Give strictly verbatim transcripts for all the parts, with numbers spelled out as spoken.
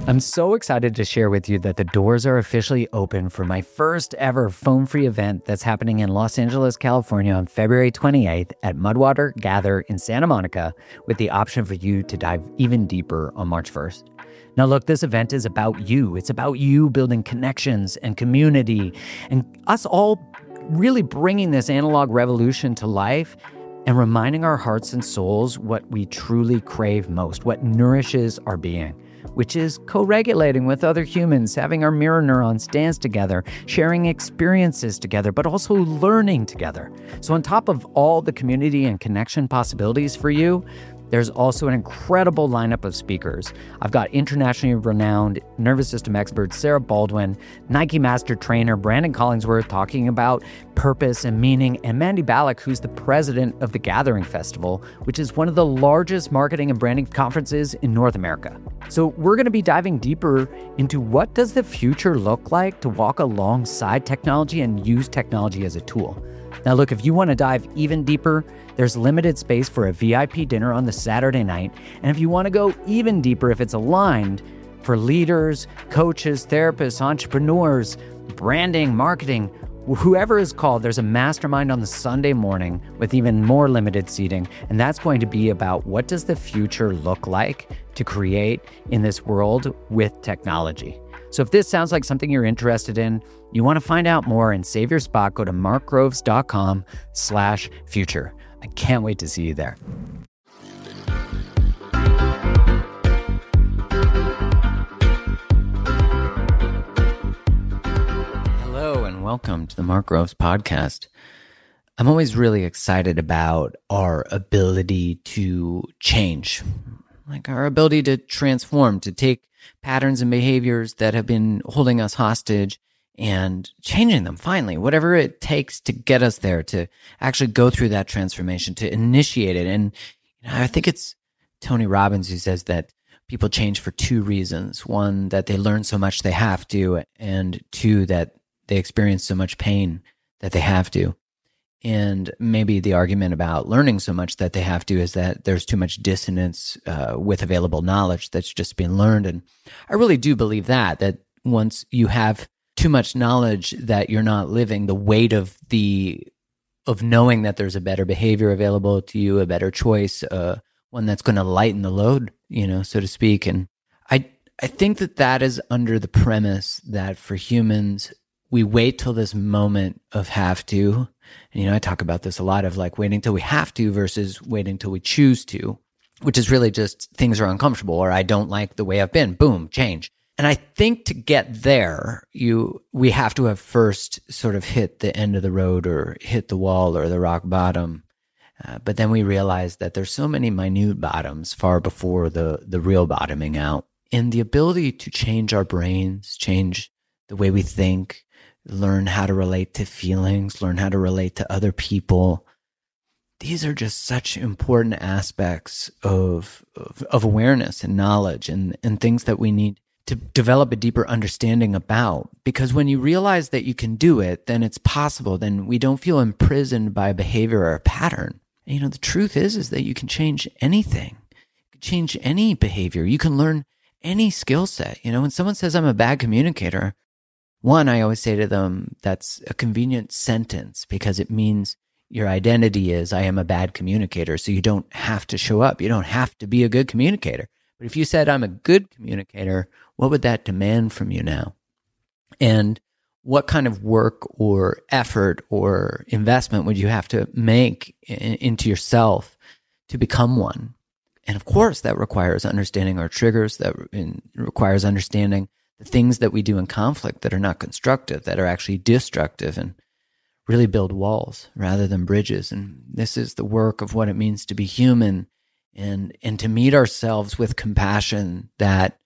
I'm so excited to share with you that the doors are officially open for my first ever phone-free event that's happening in Los Angeles, California on February twenty-eighth at Mudwater Gather in Santa Monica, with the option for you to dive even deeper on March first. Now look, this event is about you. It's about you building connections and community and us all really bringing this analog revolution to life and reminding our hearts and souls what we truly crave most, what nourishes our being, which is co-regulating with other humans, having our mirror neurons dance together, sharing experiences together, but also learning together. So on top of all the community and connection possibilities for you, there's also an incredible lineup of speakers. I've got internationally renowned nervous system expert Sarah Baldwin, Nike master trainer Brandon Collingsworth talking about purpose and meaning, and Mandy Ballack, who's the president of the Gathering Festival, which is one of the largest marketing and branding conferences in North America. So we're going to be diving deeper into what does the future look like to walk alongside technology and use technology as a tool. Now look, if you want to dive even deeper, there's limited space for a V I P dinner on the Saturday night. And if you want to go even deeper, if it's aligned for leaders, coaches, therapists, entrepreneurs, branding, marketing, whoever is called, there's a mastermind on the Sunday morning with even more limited seating. And that's going to be about what does the future look like to create in this world with technology. So if this sounds like something you're interested in, you want to find out more and save your spot, go to markgroves.com slash future. I can't wait to see you there. Hello and welcome to the Mark Groves podcast. I'm always really excited about our ability to change, like our ability to transform, to take patterns and behaviors that have been holding us hostage and changing them finally, whatever it takes to get us there, to actually go through that transformation, to initiate it. And you know, I think it's Tony Robbins who says that people change for two reasons. One, that they learn so much they have to, and two, that they experience so much pain that they have to. And maybe the argument about learning so much that they have to is that there's too much dissonance uh, with available knowledge that's just been learned. And I really do believe that, that once you have too much knowledge that you're not living, the weight of the of knowing that there's a better behavior available to you, a better choice, uh, one that's going to lighten the load, you know, so to speak. And I I think that that is under the premise that for humans, we wait till this moment of have to. And, you know, I talk about this a lot of like waiting till we have to versus waiting till we choose to, which is really just things are uncomfortable or I don't like the way I've been. Boom, change. And I think to get there, you we have to have first sort of hit the end of the road or hit the wall or the rock bottom. Uh, but then we realize that there's so many minute bottoms far before the the real bottoming out. And the ability to change our brains, change the way we think, learn how to relate to feelings, learn how to relate to other people. These are just such important aspects of, of, of awareness and knowledge and, and things that we need to develop a deeper understanding about. Because when you realize that you can do it, then it's possible. Then we don't feel imprisoned by a behavior or a pattern. And, you know, the truth is, is that you can change anything. You can change any behavior. You can learn any skill set. You know, when someone says I'm a bad communicator, one, I always say to them, that's a convenient sentence because it means your identity is I am a bad communicator. So you don't have to show up. You don't have to be a good communicator. But if you said I'm a good communicator, what would that demand from you now? And what kind of work or effort or investment would you have to make in, into yourself to become one? And of course, that requires understanding our triggers, that in, requires understanding the things that we do in conflict that are not constructive, that are actually destructive, and really build walls rather than bridges. And this is the work of what it means to be human and, and to meet ourselves with compassion that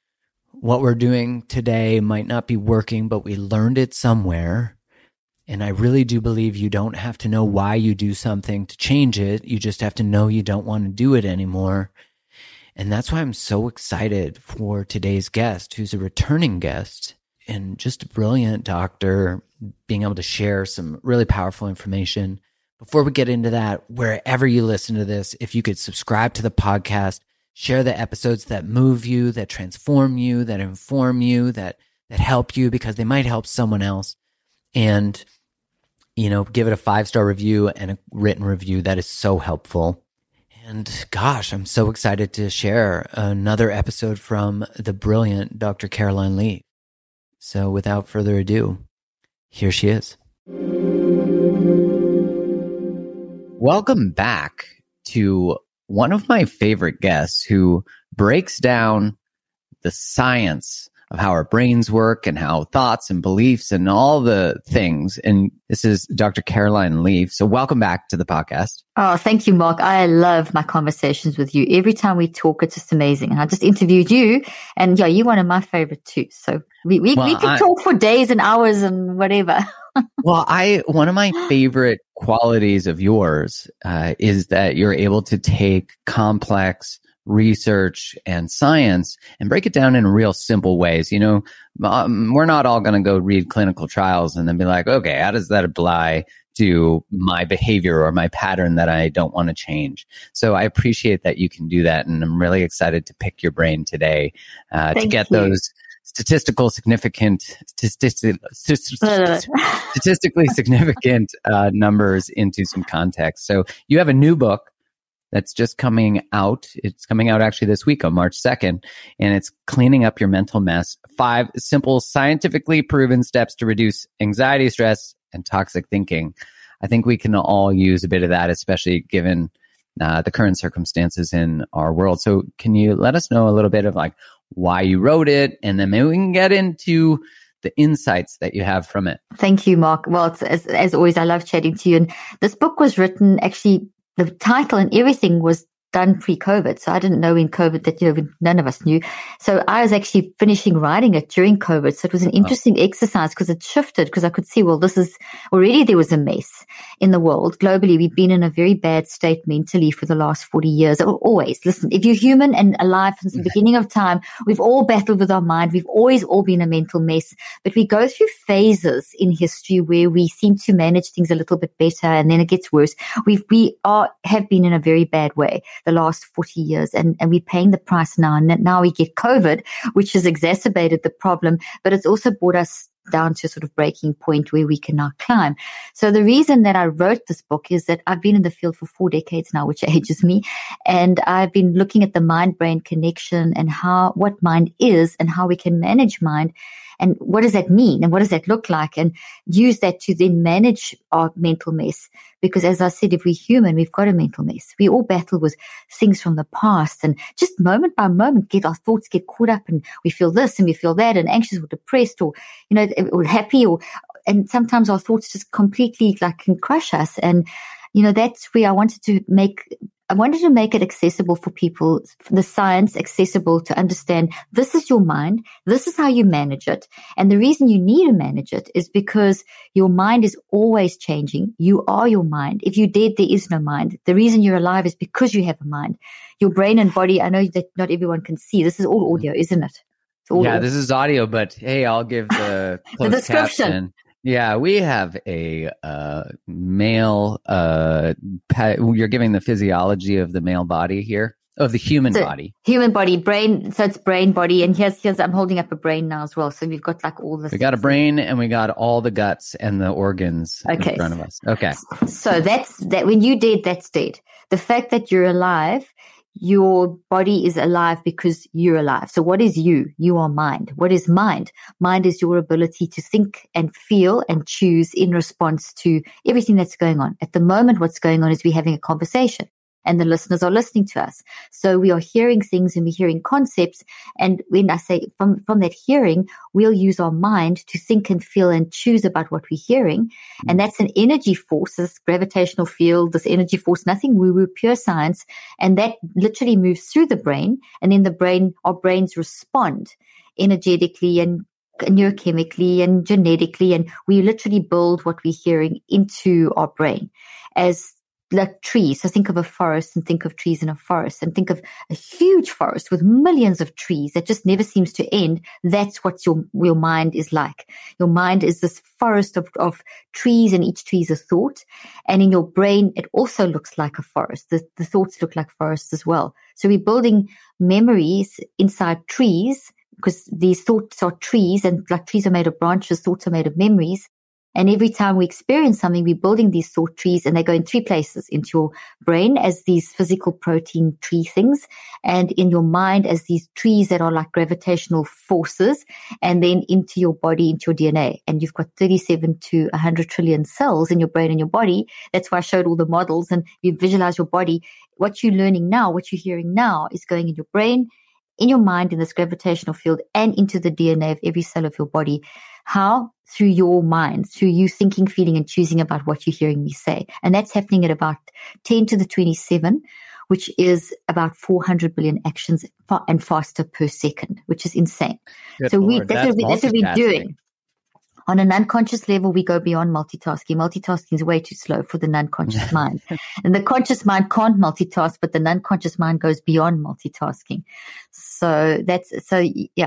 what we're doing today might not be working, but we learned it somewhere. And I really do believe you don't have to know why you do something to change it. You just have to know you don't want to do it anymore. And that's why I'm so excited for today's guest, who's a returning guest and just a brilliant doctor, being able to share some really powerful information. Before we get into that, wherever you listen to this, if you could subscribe to the podcast, share the episodes that move you, that transform you, that inform you, that that help you because they might help someone else. And, you know, give it a five-star review and a written review. That is so helpful. And gosh, I'm so excited to share another episode from the brilliant Doctor Caroline Leaf. So without further ado, here she is. Welcome back to one of my favorite guests who breaks down the science of how our brains work and how thoughts and beliefs and all the things. And this is Doctor Caroline Leaf. So welcome back to the podcast. Oh, thank you, Mark. I love my conversations with you. Every time we talk, it's just amazing. And I just interviewed you, and yeah, you're one of my favorite too. So we we, well, we can I, talk for days and hours and whatever. Well, I one of my favorite qualities of yours uh, is that you're able to take complex research and science and break it down in real simple ways. You know, um, we're not all going to go read clinical trials and then be like, okay, how does that apply to my behavior or my pattern that I don't want to change? So I appreciate that you can do that. And I'm really excited to pick your brain today uh, to get you. those statistical significant, statistic, statistically significant uh, numbers into some context. So you have a new book that's just coming out. It's coming out actually this week on March second, and it's Cleaning Up Your Mental Mess, five simple scientifically proven steps to reduce anxiety, stress, and toxic thinking. I think we can all use a bit of that, especially given uh, the current circumstances in our world. So can you let us know a little bit of like why you wrote it, and then maybe we can get into the insights that you have from it. Thank you, Mark. Well, it's, as, as always, I love chatting to you. And this book was written actually, the title and everything was done pre-COVID. So I didn't know in COVID that, you know, none of us knew. So I was actually finishing writing it during COVID. So it was an interesting oh. exercise because it shifted, because I could see, well, this is already, there was a mess in the world. Globally, we've been in a very bad state mentally for the last forty years. Always. Listen, if you're human and alive since the beginning of time, we've all battled with our mind. We've always all been a mental mess, but we go through phases in history where we seem to manage things a little bit better, and then it gets worse. We've, we are, have been in a very bad way the last forty years, and, and we're paying the price now. And now we get COVID, which has exacerbated the problem, but it's also brought us down to a sort of breaking point where we can now climb. So the reason that I wrote this book is that I've been in the field for four decades now, which ages me. And I've been looking at the mind-brain connection and how, what mind is and how we can manage mind. And what does that mean? And what does that look like? And use that to then manage our mental mess. Because as I said, if we're human, we've got a mental mess. We all battle with things from the past, and just moment by moment, get our thoughts get caught up, and we feel this and we feel that, and anxious or depressed, or, you know, or happy, or, and sometimes our thoughts just completely like can crush us. And, you know, that's where I wanted to make I wanted to make it accessible for people, the science accessible to understand this is your mind, this is how you manage it. And the reason you need to manage it is because your mind is always changing. You are your mind. If you're dead, there is no mind. The reason you're alive is because you have a mind. Your brain and body, I know that not everyone can see. This is all audio, isn't it? It's all yeah, audio. This is audio, but hey, I'll give the, the description. Caption. Yeah, we have a uh, male, uh, pa- you're giving the physiology of the male body here, of the human so, body. Human body, brain, so it's brain, body, and here's, here's, I'm holding up a brain now as well. So we've got like all this. We got a brain and we got all the guts and the organs okay. in front of us. Okay. So that's, that when you're dead, that's dead. The fact that you're alive, your body is alive because you're alive. So what is you? You are mind. What is mind? Mind is your ability to think and feel and choose in response to everything that's going on. At the moment, what's going on is we're having a conversation, and the listeners are listening to us. So we are hearing things and we're hearing concepts. And when I say from, from that hearing, we'll use our mind to think and feel and choose about what we're hearing. Mm-hmm. And that's an energy force, this gravitational field, this energy force, nothing woo-woo, pure science. And that literally moves through the brain. And in the brain, our brains respond energetically and neurochemically and genetically. And we literally build what we're hearing into our brain. As like trees. So think of a forest and think of trees in a forest and think of a huge forest with millions of trees that just never seems to end. That's what your, your mind is like. Your mind is this forest of, of trees, and each tree is a thought. And in your brain, it also looks like a forest. The, the thoughts look like forests as well. So we're building memories inside trees, because these thoughts are trees, and like trees are made of branches, thoughts are made of memories. And every time we experience something, we're building these thought trees, and they go in three places: into your brain as these physical protein tree things, and in your mind as these trees that are like gravitational forces, and then into your body, into your D N A. And you've got thirty-seven to one hundred trillion cells in your brain and your body. That's why I showed all the models, and you visualize your body. What you're learning now, what you're hearing now is going in your brain, in your mind, in this gravitational field, and into the D N A of every cell of your body. How? Through your mind, through you thinking, feeling, and choosing about what you're hearing me say. And that's happening at about ten to the twenty-seven, which is about four hundred billion actions fa- and faster per second, which is insane. Good so we, Lord, that's, what we, that's what we're doing. On an unconscious level, we go beyond multitasking. Multitasking is way too slow for the non-conscious mind. And the conscious mind can't multitask, but the non-conscious mind goes beyond multitasking. So that's, so yeah.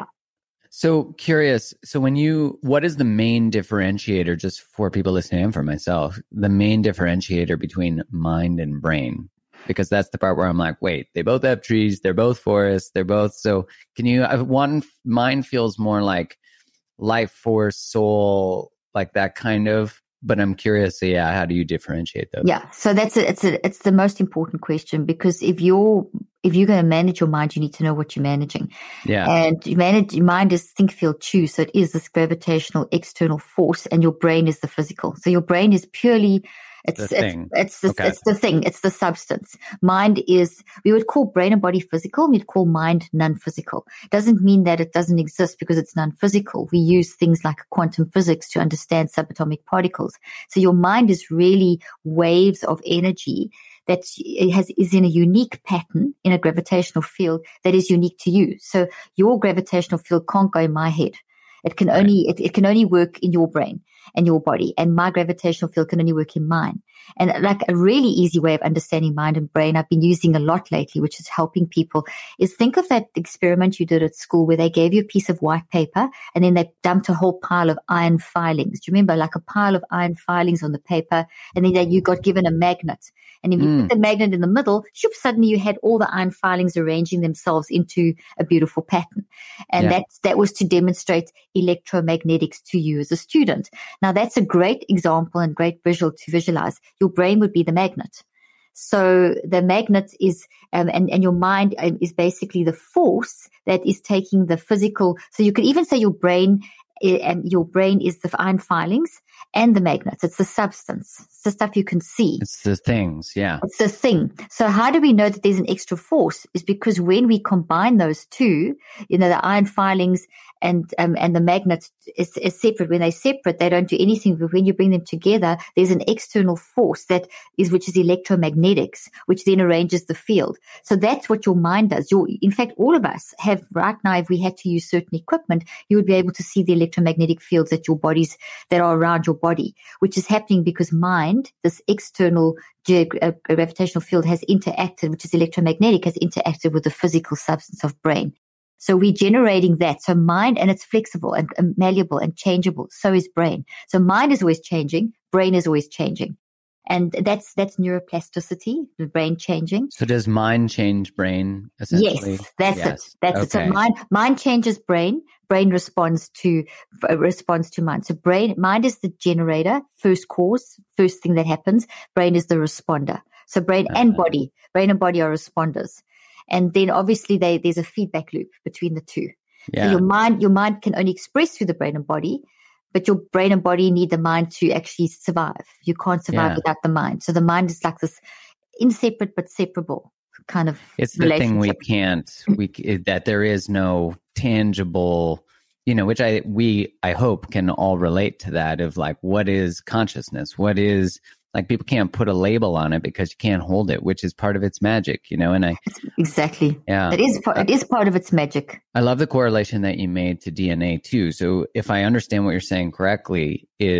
So curious. So when you, what is the main differentiator, just for people listening and for myself, the main differentiator between mind and brain? Because that's the part where I'm like, wait, they both have trees. They're both forests. They're both. So can you, one, mind feels more like life force, soul, like that kind of, but I'm curious, so yeah, how do you differentiate those? Yeah. So that's a, it's a, it's the most important question, because if you're, if you're going to manage your mind, you need to know what you're managing. Yeah. And you manage, your mind is think, feel, choose. So it is this gravitational external force, and your brain is the physical. So your brain is purely, It's the thing. It's it's the, okay. it's the thing. It's the substance. Mind is, we would call brain and body physical. We'd call mind non-physical. Doesn't mean that it doesn't exist because it's non-physical. We use things like quantum physics to understand subatomic particles. So your mind is really waves of energy that has is in a unique pattern in a gravitational field that is unique to you. So your gravitational field can't go in my head. It can Right. only it, it can only work in your brain and your body, and my gravitational field can only work in mine. And like a really easy way of understanding mind and brain I've been using a lot lately, which is helping people, is think of that experiment you did at school where they gave you a piece of white paper and then they dumped a whole pile of iron filings. Do you remember, like a pile of iron filings on the paper, and then they, you got given a magnet. And if you Mm. put the magnet in the middle, shoop, suddenly you had all the iron filings arranging themselves into a beautiful pattern. And Yeah. that, that was to demonstrate electromagnetics to you as a student. Now, that's a great example and great visual to visualize. Your brain would be the magnet. So the magnet is, um, and, and your mind um, is basically the force that is taking the physical. So you could even say your brain, uh, and your brain is the iron filings and the magnets. It's the substance. It's the stuff you can see. It's the things, yeah. It's the thing. So how do we know that there's an extra force? Is because when we combine those two, you know, the iron filings and um, and the magnets is, is separate. When they're separate, they don't do anything. But when you bring them together, there's an external force that is, which is electromagnetics, which then arranges the field. So that's what your mind does. Your, in fact, all of us have right now, if we had to use certain equipment, you would be able to see the electromagnetic fields that your bodies, that are around your body, which is happening because mind, this external ge- uh, gravitational field has interacted, which is electromagnetic, has interacted with the physical substance of brain. So we're generating that. So mind, and it's flexible and, and malleable and changeable. So is brain. So mind is always changing. Brain is always changing. And that's, that's neuroplasticity, the brain changing. So does mind change brain, essentially? Yes, that's Yes. it. That's it. So Okay. mind, mind changes brain. Brain responds to, uh, responds to mind. So brain, mind is the generator, first cause, first thing that happens. Brain is the responder. So brain and Uh-huh. body, brain and body are responders. And then obviously they, there's a feedback loop between the two. Yeah. So your mind, your mind can only express through the brain and body, but your brain and body need the mind to actually survive. You can't survive Yeah. without the mind. So the mind is like this inseparable but separable kind of It's the thing we relationship. can't, we, c- that there is no tangible, you know, which I, we, I hope can all relate to that of like, what is consciousness? What is, like, people can't put a label on it because you can't hold it, which is part of its magic, you know? And I, Exactly. yeah. It is, part, it is part of its magic. I love the correlation that you made to D N A too. So if I understand what you're saying correctly, is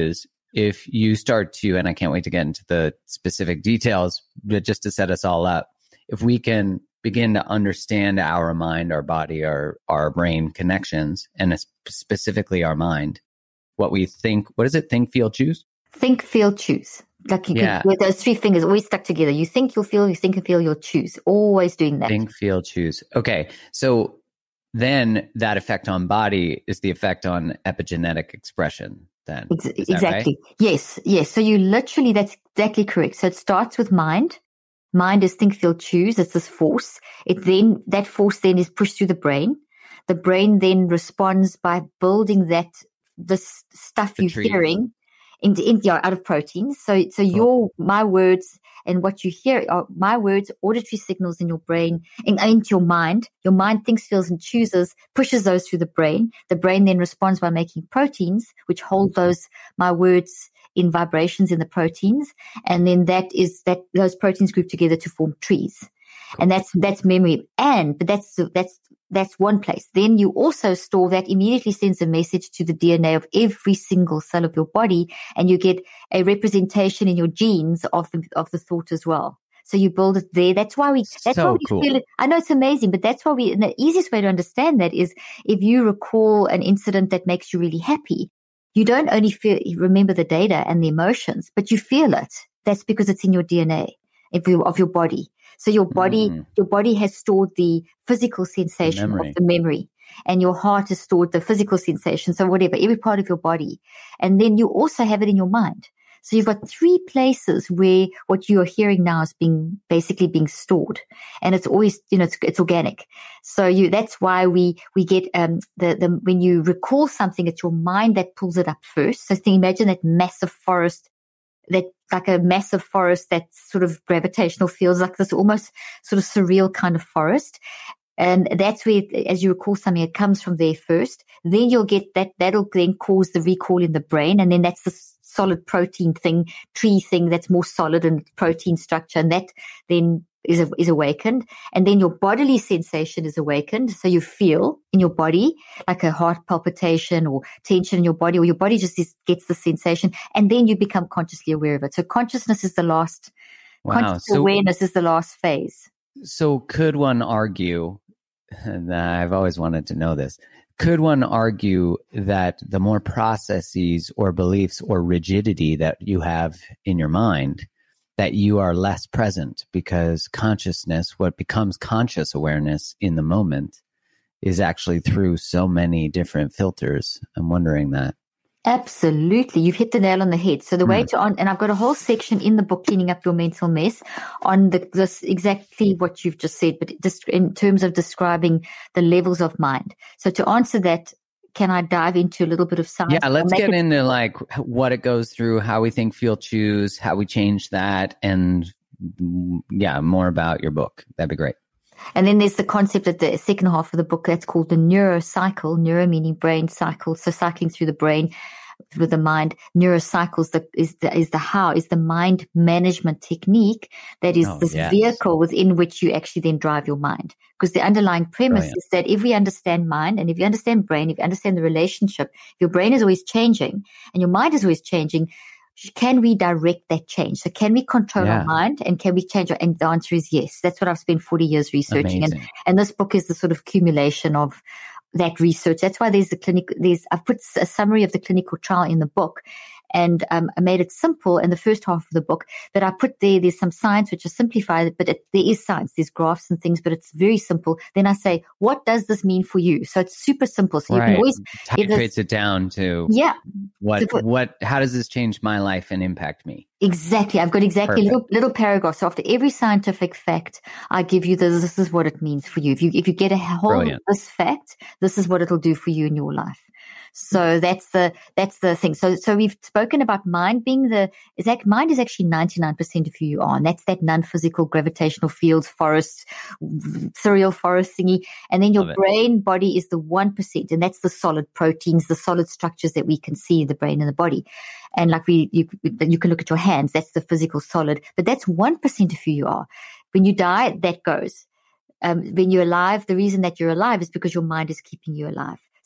if you start to, and I can't wait to get into the specific details, but just to set us all up, if we can begin to understand our mind, our body, our, our brain connections, and specifically our mind, what we think, what is it? Think, feel, choose? Think, feel, choose. Like you yeah. could, with those three fingers always stuck together. You think, you'll feel, you think and feel, you'll choose. Always doing that. Think, feel, choose. Okay. So then that effect on body is the effect on epigenetic expression then. Ex- exactly. Right? Yes. Yes. So you literally, that's exactly correct. So it starts with mind. Mind is think, feel, choose. It's this force. It then, that force then is pushed through the brain. The brain then responds by building that, this stuff The you're trees. hearing into, in, yeah, out of proteins. So, so Cool. your, my words and what you hear are my words, auditory signals in your brain, in, into your mind. Your mind thinks, feels, and chooses, pushes those through the brain. The brain then responds by making proteins, which hold those, my words, in vibrations in the proteins. And then that is that those proteins group together to form trees. Cool. And that's, that's memory. And, but that's, that's, that's one place. Then you also store that immediately sends a message to the D N A of every single cell of your body. And you get a representation in your genes of the, of the thought as well. So you build it there. That's why we, that's so why we cool. feel it. I know it's amazing, but that's why we, and the easiest way to understand that is if you recall an incident that makes you really happy, you don't only feel, remember the data and the emotions, but you feel it. That's because it's in your D N A of your, of your body. So your body, mm. your body has stored the physical sensation memory. of the memory, and your heart has stored the physical sensation. So whatever, every part of your body. And then you also have it in your mind. So you've got three places where what you are hearing now is being basically being stored, and it's always, you know, it's, it's organic. So you, that's why we, we get, um, the, the, when you recall something, it's your mind that pulls it up first. So think, imagine that massive forest, that like a massive forest that sort of gravitational feels like this almost sort of surreal kind of forest. And that's where, as you recall something, it comes from there first. Then you'll get that, that'll then cause the recall in the brain. And then that's the solid protein thing, tree thing that's more solid and protein structure. And that then is, is awakened. And then your bodily sensation is awakened. So you feel in your body like a heart palpitation or tension in your body, or your body just is, gets the sensation. And then you become consciously aware of it. So consciousness is the last, wow. conscious so, awareness is the last phase. So could one argue, and I've always wanted to know this, could one argue that the more processes or beliefs or rigidity that you have in your mind, that you are less present because consciousness, what becomes conscious awareness in the moment, is actually through so many different filters? I'm wondering that. Absolutely. You've hit the nail on the head. So the mm. way to, on, and I've got a whole section in the book, Cleaning Up Your Mental Mess, on the, this exactly what you've just said, but just in terms of describing the levels of mind. So to answer that, can I dive into a little bit of science? Yeah, let's get it- into like what it goes through, how we think, feel, choose, how we change that, and yeah, more about your book. That'd be great. And then there's the concept of the second half of the book that's called the neurocycle, neuro meaning brain, cycle, so cycling through the brain with the mind. Neurocycles the, is the is the how, is the mind management technique that is oh, this yes. vehicle within which you actually then drive your mind. Because the underlying premise Brilliant. is that if we understand mind and if you understand brain, if you understand the relationship, your brain is always changing and your mind is always changing. Can we direct that change? So can we control yeah. our mind and can we change it? And the answer is yes. That's what I've spent forty years researching. Amazing. And, and this book is the sort of accumulation of that research. That's why there's the clinic, there's, I've put a summary of the clinical trial in the book. And um, I made it simple in the first half of the book, but I put there, there's some science which is simplified, but it, there is science, there's graphs and things, but it's very simple. Then I say, what does this mean for you? So it's super simple. So you right. can always titrates it down to yeah. what, so, what, how does this change my life and impact me? Exactly. I've got exactly Perfect. little little paragraphs. So after every scientific fact, I give you this, this is what it means for you. If you if you get a hold of this fact, this is what it'll do for you in your life. So that's the that's the thing. So so we've spoken about mind being the is that mind is actually ninety-nine percent of who you are, and that's that non-physical gravitational fields, forests, surreal forest thingy. And then your brain body is the one percent, and that's the solid proteins, the solid structures that we can see in the brain and the body. And like we you you can look at your hands, that's the physical solid, but that's one percent of who you are. When you die, that goes. Um, when you're alive, the reason that you're alive is because your mind is keeping you alive.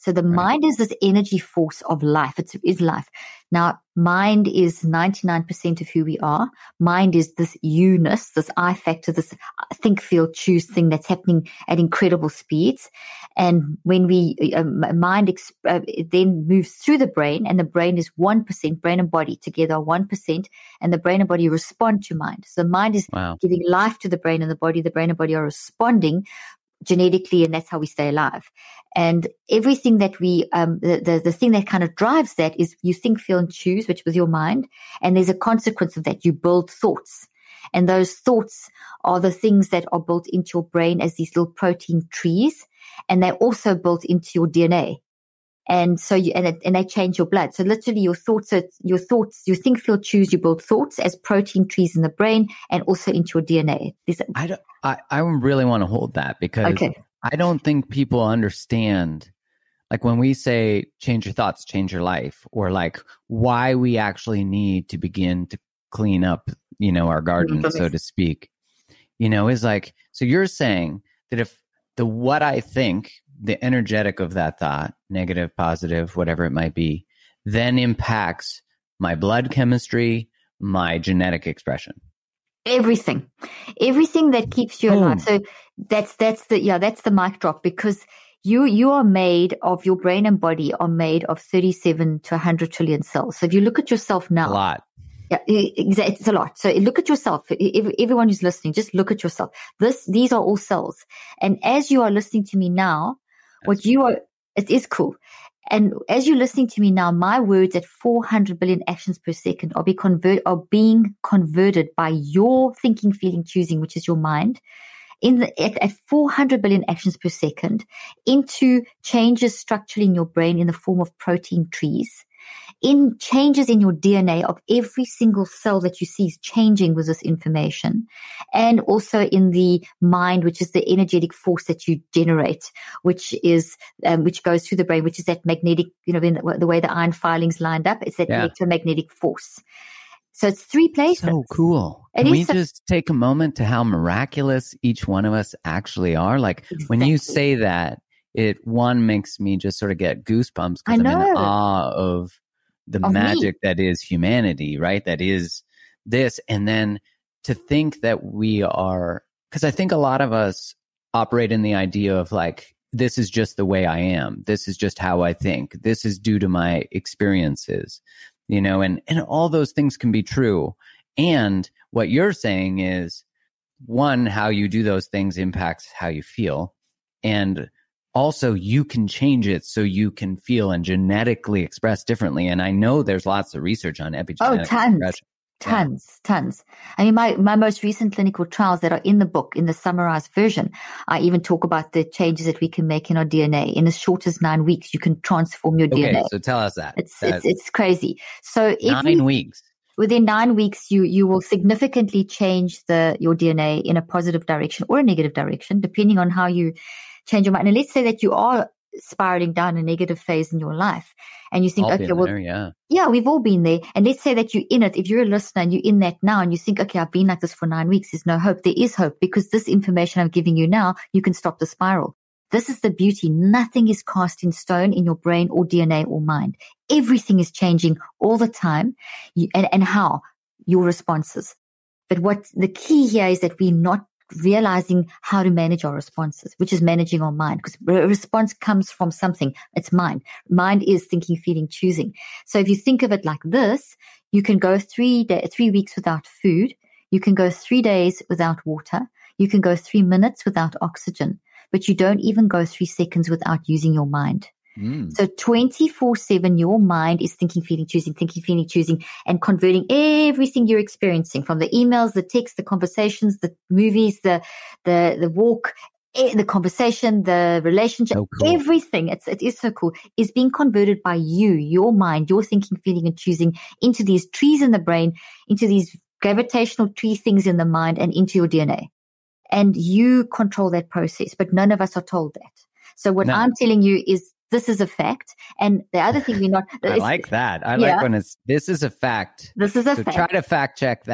So the Right. mind is this energy force of life. It's, is life. Now, mind is ninety-nine percent of who we are. Mind is this you-ness, this I factor, this think, feel, choose thing that's happening at incredible speeds. And when we, uh, mind exp- uh, it then moves through the brain, and the brain is one percent, brain and body together are one percent, and the brain and body respond to mind. So mind is Wow. giving life to the brain and the body. The brain and body are responding genetically, and that's how we stay alive. And everything that we, um, the, the, the thing that kind of drives that is you think, feel, and choose, which was your mind. And there's a consequence of that. You build thoughts. And those thoughts are the things that are built into your brain as these little protein trees. And they're also built into your D N A. And so you, and, it, and they change your blood. So literally your thoughts, are, your thoughts, you think, feel, choose, you build thoughts as protein trees in the brain and also into your D N A. This, I, don't, I, I really want to hold that because okay. I don't think people understand, like when we say change your thoughts, change your life, or like why we actually need to begin to clean up, you know, our garden, so to speak, you know, is like, so you're saying that if the, what I think, the energetic of that thought, negative, positive, whatever it might be, then impacts my blood chemistry, my genetic expression. Everything, everything that keeps you Boom. alive. So that's, that's the, yeah, that's the mic drop, because you, you are made of, your brain and body are made of thirty-seven to one hundred trillion cells. So if you look at yourself now, A lot. Yeah, it's a lot. So look at yourself. Everyone who's listening, just look at yourself. This, these are all cells. And as you are listening to me now, That's what you are, it is cool. And as you're listening to me now, my words at four hundred billion actions per second are, be convert, are being converted by your thinking, feeling, choosing, which is your mind, in the, at, at four hundred billion actions per second into changes structurally in your brain in the form of protein trees, in changes in your D N A of every single cell that you see is changing with this information, and also in the mind, which is the energetic force that you generate, which is um, which goes through the brain, which is that magnetic, you know, in the, the way the iron filings lined up, it's that Yeah. electromagnetic force. So it's three places. So cool. It Can we so- just take a moment to how miraculous each one of us actually are? Like Exactly. when you say that, it one makes me just sort of get goosebumps I because I'm in know. awe of the Of me. magic that is humanity, right? That is this. And then to think that we are, because I think a lot of us operate in the idea of like, this is just the way I am. This is just how I think. This is due to my experiences, you know, and, and all those things can be true. And what you're saying is, one, how you do those things impacts how you feel. And also, you can change it so you can feel and genetically express differently. And I know there's lots of research on epigenetic Oh, tons, expression. tons, yeah. tons. I mean, my, my most recent clinical trials that are in the book, in the summarized version, I even talk about the changes that we can make in our D N A. In as short as nine weeks, you can transform your Okay, D N A. So tell us that. It's, that it's, it's crazy. So nine every, weeks. Within nine weeks, you, you will significantly change the, your D N A in a positive direction or a negative direction, depending on how you change your mind. And let's say that you are spiraling down a negative phase in your life and you think, All okay, been well, there, yeah. yeah, we've all been there. And let's say that you're in it. If you're a listener and you're in that now and you think, okay, I've been like this for nine weeks. There's no hope. There is hope, because this information I'm giving you now, you can stop the spiral. This is the beauty. Nothing is cast in stone in your brain or D N A or mind. Everything is changing all the time. You, and, and how? Your responses. But what the key here is that we're not realizing how to manage our responses, which is managing our mind, because a response comes from something. It's mind. Mind is thinking, feeling, choosing. So if you think of it like this, you can go three day, three weeks without food. You can go three days without water. You can go three minutes without oxygen, but you don't even go three seconds without using your mind. Mm. So twenty-four seven, your mind is thinking, feeling, choosing, thinking, feeling, choosing, and converting everything you're experiencing, from the emails, the texts, the conversations, the movies, the, the, the walk, the conversation, the relationship, So cool. Everything. It's, it is so cool, is being converted by you, your mind, your thinking, feeling, and choosing into these trees in the brain, into these gravitational tree things in the mind, and into your D N A. And you control that process, but none of us are told that. So what No. I'm telling you is, this is a fact. And the other thing we're not... I like that. I yeah. like when it's, this is a fact. This is a so fact. try to fact check that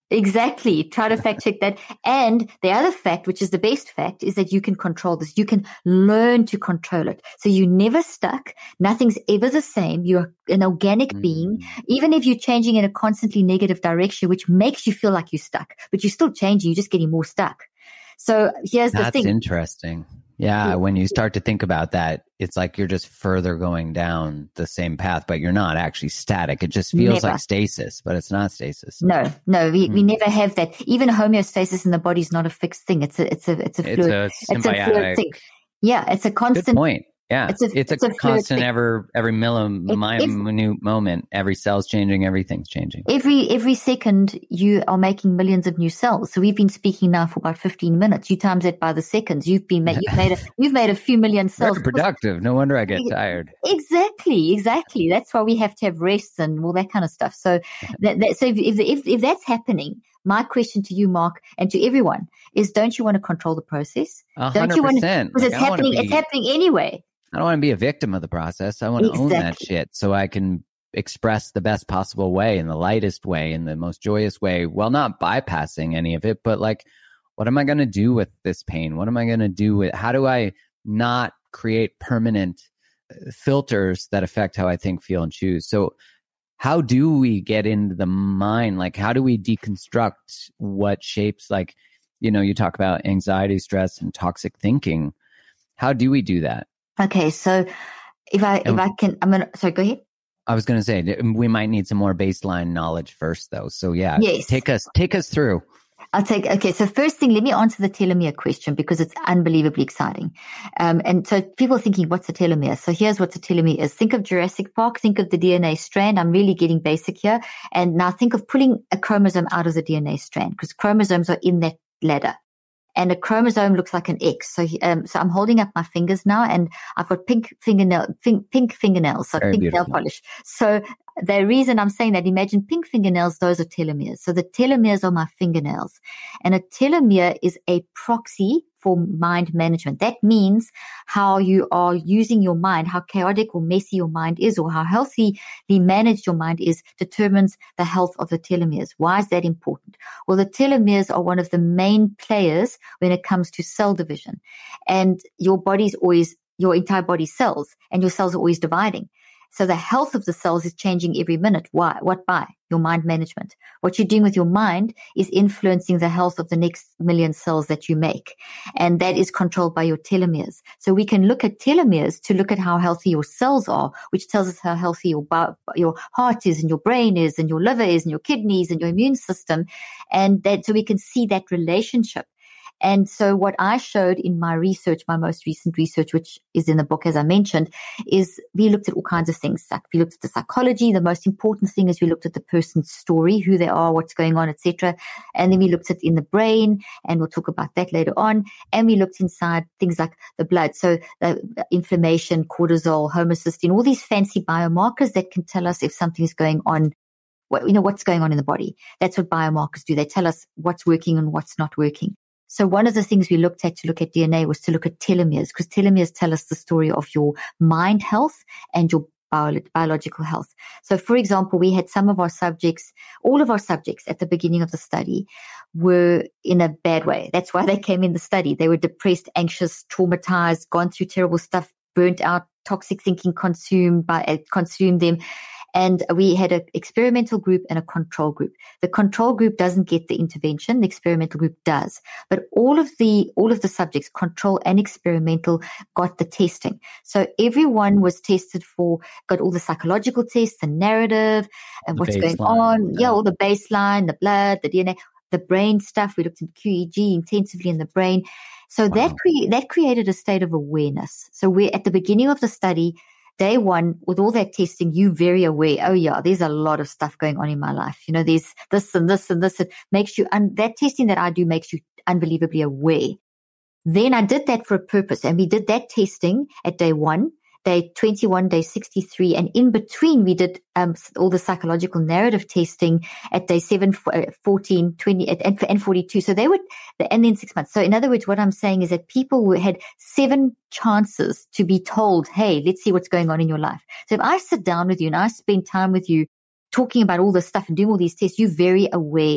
Exactly. Try to fact check that. And the other fact, which is the best fact, is that you can control this. You can learn to control it. So you're never stuck. Nothing's ever the same. You're an organic mm. being. Even if you're changing in a constantly negative direction, which makes you feel like you're stuck, but you're still changing. You're just getting more stuck. So here's That's the thing. That's interesting. Yeah, yeah. When you start to think about that, it's like you're just further going down the same path, but you're not actually static. It just feels never. like stasis, but it's not stasis. No, no, we, mm. we never have that. Even homeostasis in the body is not a fixed thing. It's a, it's a, it's a fluid. It's a, it's a fluid thing. Yeah, it's a constant. Good point. Yeah, it's a, it's it's a, a constant, ever every minute moment. Every cell's changing, everything's changing. Every every second, you are making millions of new cells. So we've been speaking now for about fifteen minutes. You times that by the seconds. You've been made, you've made a you've made a few million cells. Very productive. No wonder I get tired. Exactly, exactly. That's why we have to have rests and all that kind of stuff. So that, that so if, if if that's happening, my question to you, Mark, and to everyone is: don't you want to control the process? A hundred percent. Because it's happening. Be... It's happening anyway. I don't want to be a victim of the process. I want to exactly. own that shit so I can express the best possible way, in the lightest way, in the most joyous way, while not bypassing any of it. But like, what am I going to do with this pain? What am I going to do with, how do I not create permanent filters that affect how I think, feel, and choose? So how do we get into the mind? Like, how do we deconstruct what shapes, like, you know, you talk about anxiety, stress, and toxic thinking. How do we do that? Okay, so if I if I can, I'm gonna. Sorry, go ahead. I was gonna say we might need some more baseline knowledge first, though. So yeah, yes. take us take us through. I'll take. Okay, so first thing, let me answer the telomere question because it's unbelievably exciting. Um, and so people are thinking, what's a telomere? So here's what a telomere is. Think of Jurassic Park. Think of the D N A strand. I'm really getting basic here. And now think of pulling a chromosome out of the D N A strand because chromosomes are in that ladder. And a chromosome looks like an X. So, um, so I'm holding up my fingers now, and I've got pink fingernail, pink, pink fingernails, so Very pink beautiful. nail polish. So the reason I'm saying that, imagine pink fingernails; those are telomeres. So the telomeres are my fingernails, and a telomere is a proxy for mind management. That means how you are using your mind, how chaotic or messy your mind is, or how healthily managed your mind is, determines the health of the telomeres. Why is that important? Well, the telomeres are one of the main players when it comes to cell division. And your body's always, your entire body cells, and your cells are always dividing. So the health of the cells is changing every minute. Why? What by? Your mind management. What you're doing with your mind is influencing the health of the next million cells that you make. And that is controlled by your telomeres. So we can look at telomeres to look at how healthy your cells are, which tells us how healthy your, your heart is and your brain is and your liver is and your kidneys and your immune system. And that, so we can see that relationship. And so what I showed in my research, my most recent research, which is in the book, as I mentioned, is we looked at all kinds of things. Like we looked at the psychology. The most important thing is we looked at the person's story, who they are, what's going on, et cetera. And then we looked at in the brain, and we'll talk about that later on. And we looked inside things like the blood. So the inflammation, cortisol, homocysteine, all these fancy biomarkers that can tell us if something's going on, what, you know, what's going on in the body. That's what biomarkers do. They tell us what's working and what's not working. So one of the things we looked at to look at D N A was to look at telomeres, because telomeres tell us the story of your mind health and your bio- biological health. So for example, we had some of our subjects, all of our subjects at the beginning of the study were in a bad way. That's why they came in the study. They were depressed, anxious, traumatized, gone through terrible stuff, burnt out, toxic thinking consumed by, uh, consumed them. And we had an experimental group and a control group. The control group doesn't get the intervention. The experimental group does. But all of the, all of the subjects, control and experimental, got the testing. So everyone was tested for, got all the psychological tests, the narrative, and the what's baseline, going on. Yeah. yeah, all the baseline, the blood, the D N A, the brain stuff. We looked at Q E G intensively in the brain. So wow. that cre- that created a state of awareness. So we're at the beginning of the study, day one, with all that testing, you very aware, oh yeah, there's a lot of stuff going on in my life. You know, there's this and this and this. It makes you, and that testing that I do makes you unbelievably aware. Then I did that for a purpose, and we did that testing at day one, day twenty-one, day sixty-three, and in between we did um, all the psychological narrative testing at day seven, fourteen, twenty, and, and forty-two. So they would, and then six months. So in other words, what I'm saying is that people had seven chances to be told, hey, let's see what's going on in your life. So if I sit down with you and I spend time with you talking about all this stuff and doing all these tests, you're very aware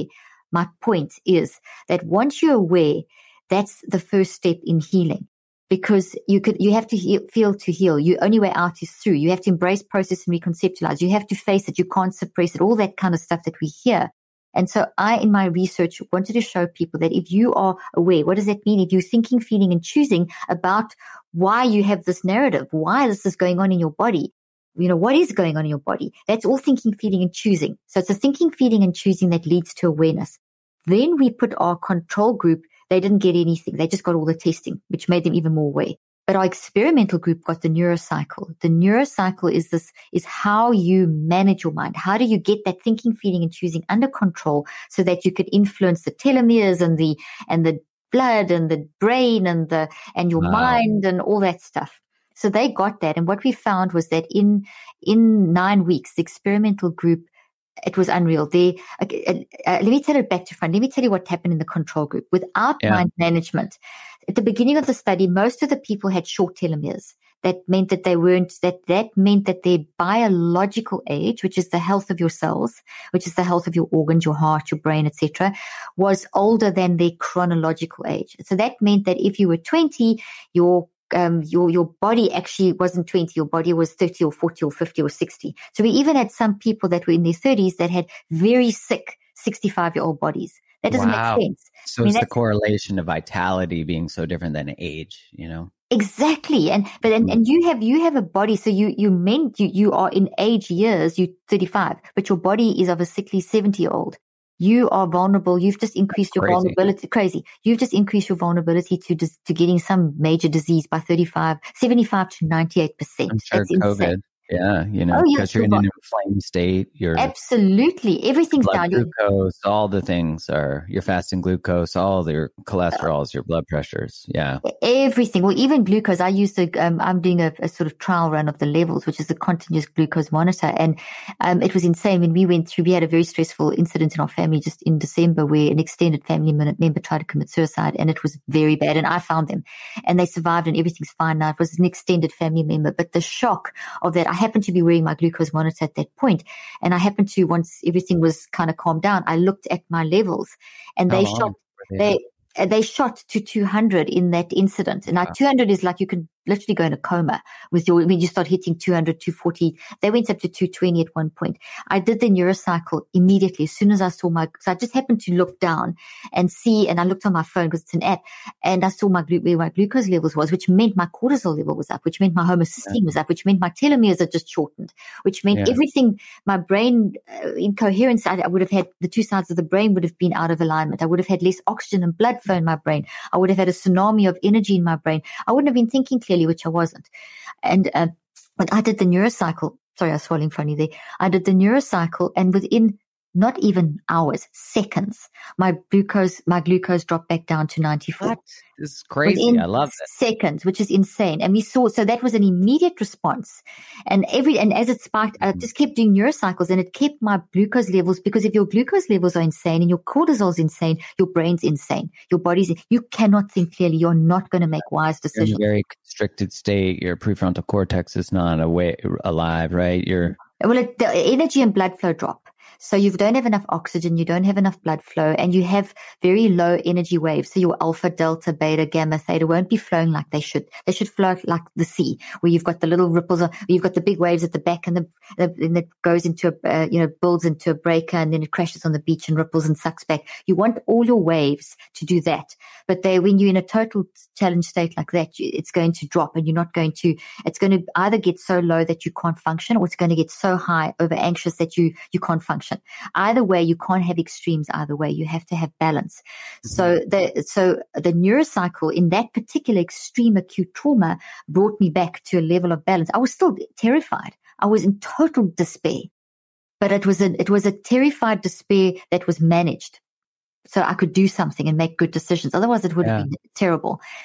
my point is that once you're aware, that's the first step in healing. Because you could, you have to heal, feel to heal. Your only way out is through. You have to embrace, process, and reconceptualize. You have to face it. You can't suppress it. All that kind of stuff that we hear. And so I, in my research, wanted to show people that if you are aware, what does that mean? If you're thinking, feeling, and choosing about why you have this narrative, why this is going on in your body, you know, what is going on in your body? That's all thinking, feeling, and choosing. So it's a thinking, feeling, and choosing that leads to awareness. Then we put our control group. They didn't get anything. They just got all the testing, which made them even more aware. But our experimental group got the neurocycle. The neurocycle is this, is how you manage your mind. How do you get that thinking, feeling, and choosing under control so that you could influence the telomeres and the, and the blood and the brain and the, and your wow. mind and all that stuff. So they got that. And what we found was that in, in nine weeks, the experimental group, it was unreal. They, uh, uh, let me tell it back to front. Let me tell you what happened in the control group. Without yeah. mind management, at the beginning of the study, most of the people had short telomeres. That meant that they weren't, that, that meant that their biological age, which is the health of your cells, which is the health of your organs, your heart, your brain, et cetera, was older than their chronological age. So that meant that if you were twenty, your Um, your, your body actually wasn't twenty, your body was thirty or forty or fifty or sixty. So we even had some people that were in their thirties that had very sick sixty-five year old bodies. That doesn't wow. make sense. So I mean, it's the correlation of vitality being so different than age, you know? Exactly. And, but, and, and you have, you have a body. So you, you meant you, you are in age years, you thirty-five, but your body is of a sickly seventy year old. You are vulnerable. You've just increased your vulnerability. Crazy. You've just increased your vulnerability to dis- to getting some major disease by thirty-five, seventy-five to ninety-eight percent. I'm sure That's COVID. Insane. Yeah, you know, because oh, yeah, you're in an inflamed state. You're absolutely everything's blood down. Glucose, all the things are your fasting glucose, all your cholesterols, your blood pressures. Yeah, everything. Well, even glucose. I use the. Um, I'm doing a, a sort of trial run of the levels, which is the continuous glucose monitor, and um, it was insane when we went through. We had a very stressful incident in our family just in December, where an extended family member tried to commit suicide, and it was very bad. And I found them, and they survived, and everything's fine now. It was an extended family member, but the shock of that. I happened to be wearing my glucose monitor at that point, and I happened to, once everything was kind of calmed down, I looked at my levels, and they shot they they shot to two hundred in that incident. And now wow. two hundred is like you can literally go in a coma with your, when you start hitting two hundred, two forty. They went up to two twenty at one point. I did the neurocycle immediately as soon as I saw my, so I just happened to look down and see, and I looked on my phone because it's an app, and I saw my, where my glucose levels was, which meant my cortisol level was up, which meant my homocysteine yeah. was up, which meant my telomeres had just shortened, which meant yeah. everything, my brain uh, incoherence, I, I would have had, the two sides of the brain would have been out of alignment. I would have had less oxygen and blood flow in my brain. I would have had a tsunami of energy in my brain. I wouldn't have been thinking clearly, which I wasn't. And uh, but I did the neurocycle. Sorry, I was swallowing funny there. I did the neurocycle, and within not even hours, seconds, my glucose, my glucose dropped back down to ninety-four. What? This is crazy. Within I love that. Seconds, which is insane. And we saw, so that was an immediate response. And every, and as it spiked, I just kept doing neurocycles, and it kept my glucose levels, because if your glucose levels are insane and your cortisol is insane, your brain's insane. Your body's, you cannot think clearly. You're not going to make wise decisions. You're in a very constricted state. Your prefrontal cortex is not away, alive, right? You're, well, it, the energy and blood flow drop. So you don't have enough oxygen, you don't have enough blood flow, and you have very low energy waves. So your alpha, delta, beta, gamma, theta won't be flowing like they should. They should flow like the sea, where you've got the little ripples, where you've got the big waves at the back, and the, and it goes into a, uh, you know, builds into a breaker, and then it crashes on the beach and ripples and sucks back. You want all your waves to do that. But they, when you're in a total challenge state like that, it's going to drop, and you're not going to, it's going to either get so low that you can't function, or it's going to get so high, over anxious, that you, you can't function. Either way, you can't have extremes either way. You have to have balance. Mm-hmm. So the, so the neurocycle in that particular extreme acute trauma brought me back to a level of balance. I was still terrified. I was in total despair, but it was a, it was a terrified despair that was managed. So I could do something and make good decisions. Otherwise it would have yeah. been terrible.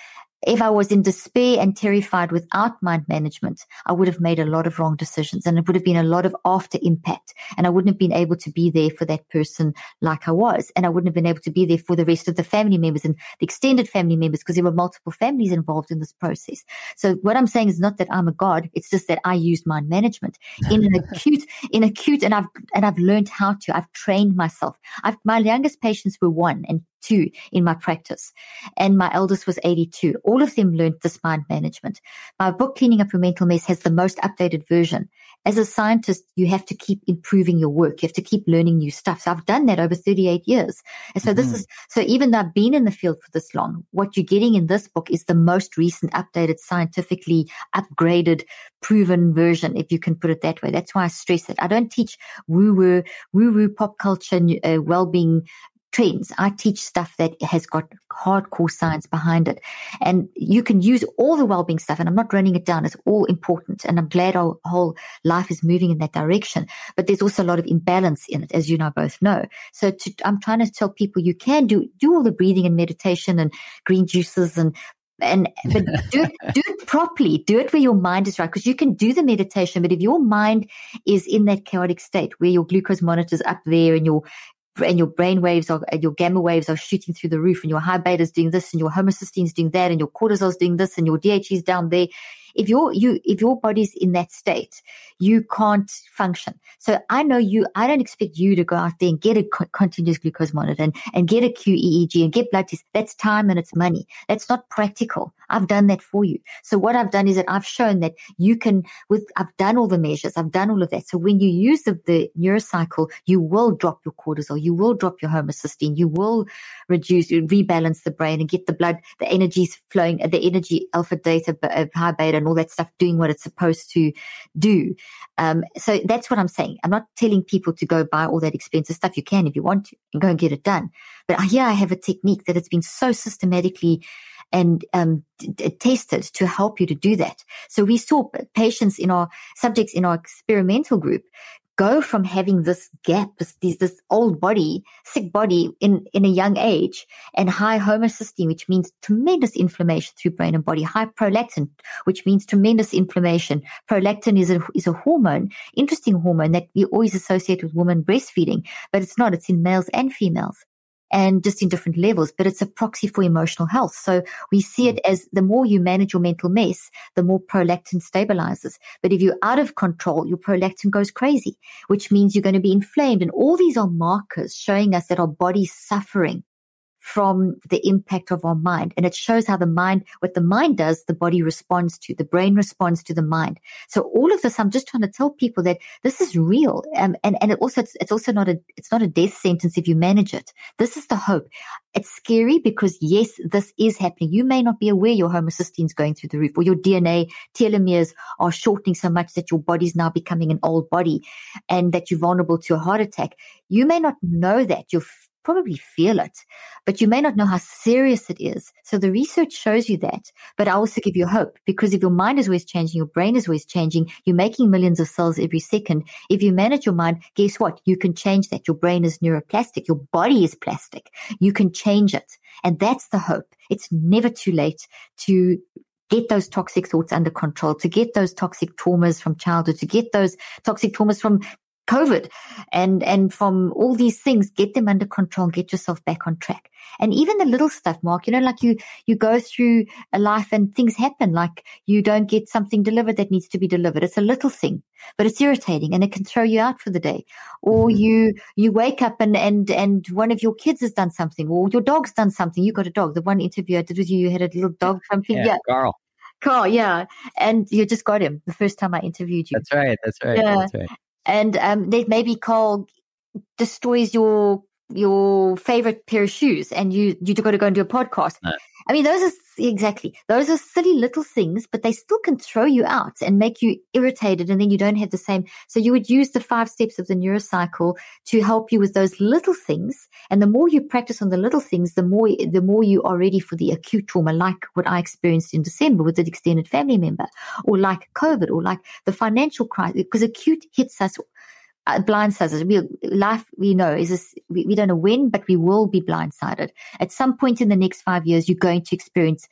if I was in despair and terrified without mind management, I would have made a lot of wrong decisions, and it would have been a lot of after impact, and I wouldn't have been able to be there for that person like I was, and I wouldn't have been able to be there for the rest of the family members and the extended family members, because there were multiple families involved in this process. So what I'm saying is not that I'm a god, it's just that I used mind management in an acute, in acute, and I've, and I've learned how to, I've trained myself. I've, my youngest patients were one and two in my practice, and my eldest was eighty-two. All of them learned this mind management. My book, Cleaning Up Your Mental Mess, has the most updated version. As a scientist, you have to keep improving your work. You have to keep learning new stuff. So I've done that over thirty-eight years. And so mm-hmm. this is, so even though I've been in the field for this long, what you're getting in this book is the most recent, updated, scientifically upgraded, proven version, if you can put it that way. That's why I stress it. I don't teach woo-woo, woo-woo pop culture, uh, well-being trends. I teach stuff that has got hardcore science behind it. And you can use all the well-being stuff, and I'm not running it down. It's all important. And I'm glad our whole life is moving in that direction. But there's also a lot of imbalance in it, as you and I both know. So to, I'm trying to tell people you can do, do all the breathing and meditation and green juices and And, but do it, do it properly. Do it where your mind is right. Because you can do the meditation, but if your mind is in that chaotic state where your glucose monitor's up there and your and your brain waves are, and your gamma waves are shooting through the roof, and your high beta is doing this, and your homocysteine is doing that, and your cortisol is doing this, and your D H E is down there. If your you if your body's in that state, you can't function. So I know you. I don't expect you to go out there and get a co- continuous glucose monitor and, and get a Q E E G and get blood tests. That's time and it's money. That's not practical. I've done that for you. So what I've done is that I've shown that you can. With I've done all the measures. I've done all of that. So when you use the, the neurocycle, you will drop your cortisol. You will drop your homocysteine. You will reduce, rebalance the brain and get the blood, the energies flowing, the energy alpha, theta, high beta, and all that stuff doing what it's supposed to do. Um, so that's what I'm saying. I'm not telling people to go buy all that expensive stuff. You can if you want to and go and get it done. But here I have a technique that has been so systematically and um, t- tested to help you to do that. So we saw patients in our subjects in our experimental group go from having this gap, this, this old body, sick body in, in a young age, and high homocysteine, which means tremendous inflammation through brain and body, high prolactin, which means tremendous inflammation. Prolactin is a, is a hormone, interesting hormone that we always associate with women breastfeeding, but it's not. It's in males and females, and just in different levels, but it's a proxy for emotional health. So we see it as the more you manage your mental mess, the more prolactin stabilizes. But if you're out of control, your prolactin goes crazy, which means you're going to be inflamed. And all these are markers showing us that our body's suffering from the impact of our mind. And it shows how the mind, what the mind does, the body responds to, the brain responds to the mind. So all of this, I'm just trying to tell people that this is real. Um, and, and it also, it's, it's also not a, it's not a death sentence if you manage it. This is the hope. It's scary because yes, this is happening. You may not be aware your homocysteine is going through the roof, or your D N A telomeres are shortening so much that your body's now becoming an old body and that you're vulnerable to a heart attack. You may not know that. You're probably feel it, but you may not know how serious it is. So the research shows you that, but I also give you hope, because if your mind is always changing, your brain is always changing, you're making millions of cells every second. If you manage your mind, guess what? You can change that. Your brain is neuroplastic. Your body is plastic. You can change it. And that's the hope. It's never too late to get those toxic thoughts under control, to get those toxic traumas from childhood, to get those toxic traumas from COVID and, and from all these things, get them under control and get yourself back on track. And even the little stuff, Mark, you know, like you, you go through a life and things happen, like you don't get something delivered that needs to be delivered. It's a little thing, but it's irritating and it can throw you out for the day. Or mm-hmm. you, you wake up and, and, and one of your kids has done something, or your dog's done something. You got a dog. The one interview I did with you, you had a little dog something. Yeah, yeah. Carl. Carl, yeah. And you just got him the first time I interviewed you. That's right. That's right. Yeah. That's right. And um, that maybe Carl destroys your your favorite pair of shoes, and you you got to go and do a podcast. No. I mean, those are exactly those are silly little things, but they still can throw you out and make you irritated, and then you don't have the same. So you would use the five steps of the neurocycle to help you with those little things. And the more you practice on the little things, the more the more you are ready for the acute trauma, like what I experienced in December with an extended family member, or like COVID, or like the financial crisis, because acute hits us. Uh, blindsides us. We, life, we know, is this, we, we don't know when, but we will be blindsided. At some point in the next five years, you're going to experience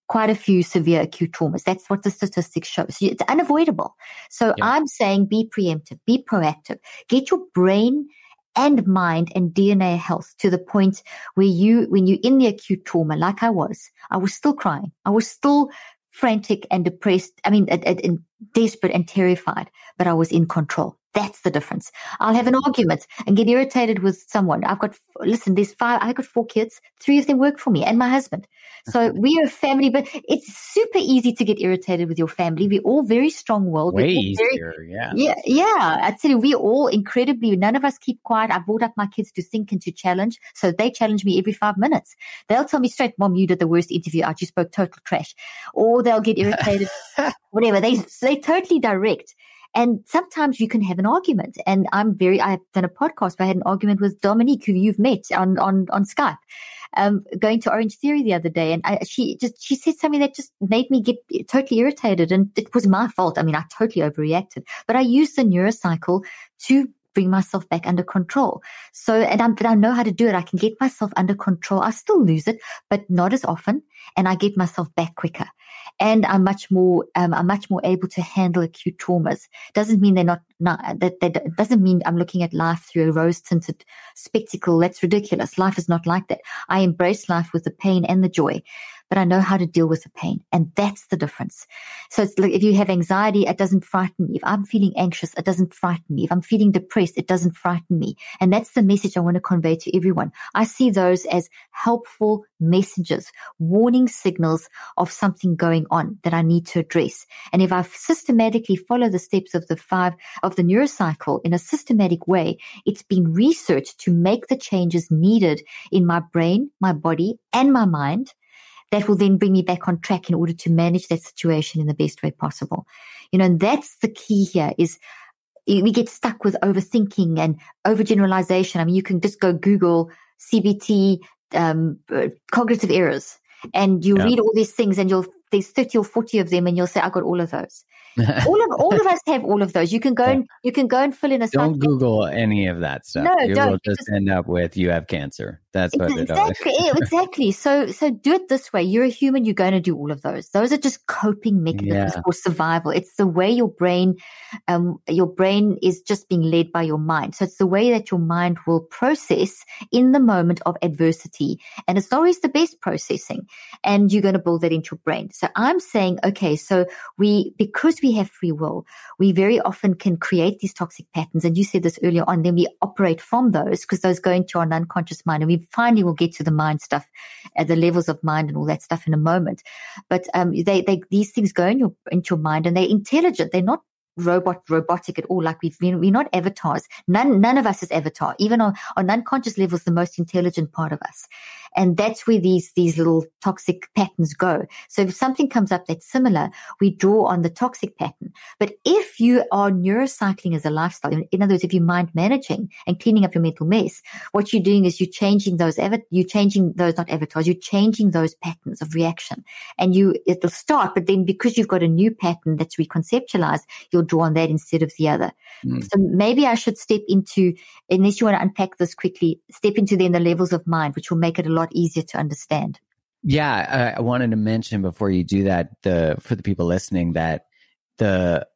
quite a few severe acute traumas. That's what the statistics show. So it's unavoidable. So yeah. I'm saying be preemptive, be proactive, get your brain and mind and D N A health to the point where you, when you're in the acute trauma, like I was, I was still crying. I was still frantic and depressed. I mean, and, and desperate and terrified, but I was in control. That's the difference. I'll have an argument and get irritated with someone. I've got, listen, there's five, I've got four kids. Three of them work for me and my husband. So we're a family, but it's super easy to get irritated with your family. We're all very strong-willed. Way very, easier, yeah. Yeah, yeah. I tell you, we're all incredibly, none of us keep quiet. I brought up my kids to think and to challenge. So they challenge me every five minutes. They'll tell me straight, Mom, you did the worst interview out. You spoke total trash. Or they'll get irritated, whatever. They, they totally direct. And sometimes you can have an argument. And I'm very, I've done a podcast where I had an argument with Dominique, who you've met on, on, on Skype, um, going to Orange Theory the other day. And I, she just, she said something that just made me get totally irritated. And it was my fault. I mean, I totally overreacted, but I used the neurocycle to bring myself back under control. So, and I'm, but I know how to do it. I can get myself under control. I still lose it, but not as often. And I get myself back quicker. And I'm much more, um, I'm much more able to handle acute traumas. Doesn't mean they're not, not that, that doesn't mean I'm looking at life through a rose tinted spectacle. That's ridiculous. Life is not like that. I embrace life with the pain and the joy, but I know how to deal with the pain. And that's the difference. So it's like, if you have anxiety, it doesn't frighten me. If I'm feeling anxious, it doesn't frighten me. If I'm feeling depressed, it doesn't frighten me. And that's the message I want to convey to everyone. I see those as helpful messages, warning signals of something going on that I need to address. And if I systematically follow the steps of the five of the neurocycle in a systematic way, it's been researched to make the changes needed in my brain, my body, and my mind that will then bring me back on track in order to manage that situation in the best way possible. You know, and that's the key here is we get stuck with overthinking and overgeneralization. I mean, you can just go Google C B T, um, uh, cognitive errors, and you yeah. read all these things and you'll, there's thirty or forty of them and you'll say, I got all of those. all of, all of us have all of those. You can go yeah. and, you can go and fill in a Don't Google any of that stuff. No, you don't. will just, just end up with, you have cancer. That's what it exactly, does. exactly. So, so do it this way. You're a human. You're going to do all of those. Those are just coping mechanisms yeah. for survival. It's the way your brain, um, your brain is just being led by your mind. So it's the way that your mind will process in the moment of adversity. And it's not always the best processing. And you're going to build that into your brain. So I'm saying, okay, so we, because we have free will, we very often can create these toxic patterns. And you said this earlier on, then we operate from those because those go into our unconscious mind. And we finally will get to the mind stuff, at the levels of mind and all that stuff in a moment. But um, they, they, these things go in your, into your mind and they're intelligent. They're not robot, robotic at all. Like we've been, we're not avatars. None, none of us is avatar. Even on, on unconscious levels, the most intelligent part of us. And that's where these, these little toxic patterns go. So if something comes up that's similar, we draw on the toxic pattern. But if you are neurocycling as a lifestyle, in, in other words, if you're mind managing and cleaning up your mental mess, what you're doing is you're changing those, you're changing those, not avatars, you're changing those patterns of reaction. And you, it'll start, but then because you've got a new pattern that's reconceptualized, you'll draw on that instead of the other. Mm. So maybe I should step into, unless you want to unpack this quickly, step into then the levels of mind, which will make it a lot easier to understand. Yeah, I, I wanted to mention before you do that, the for the people listening, that the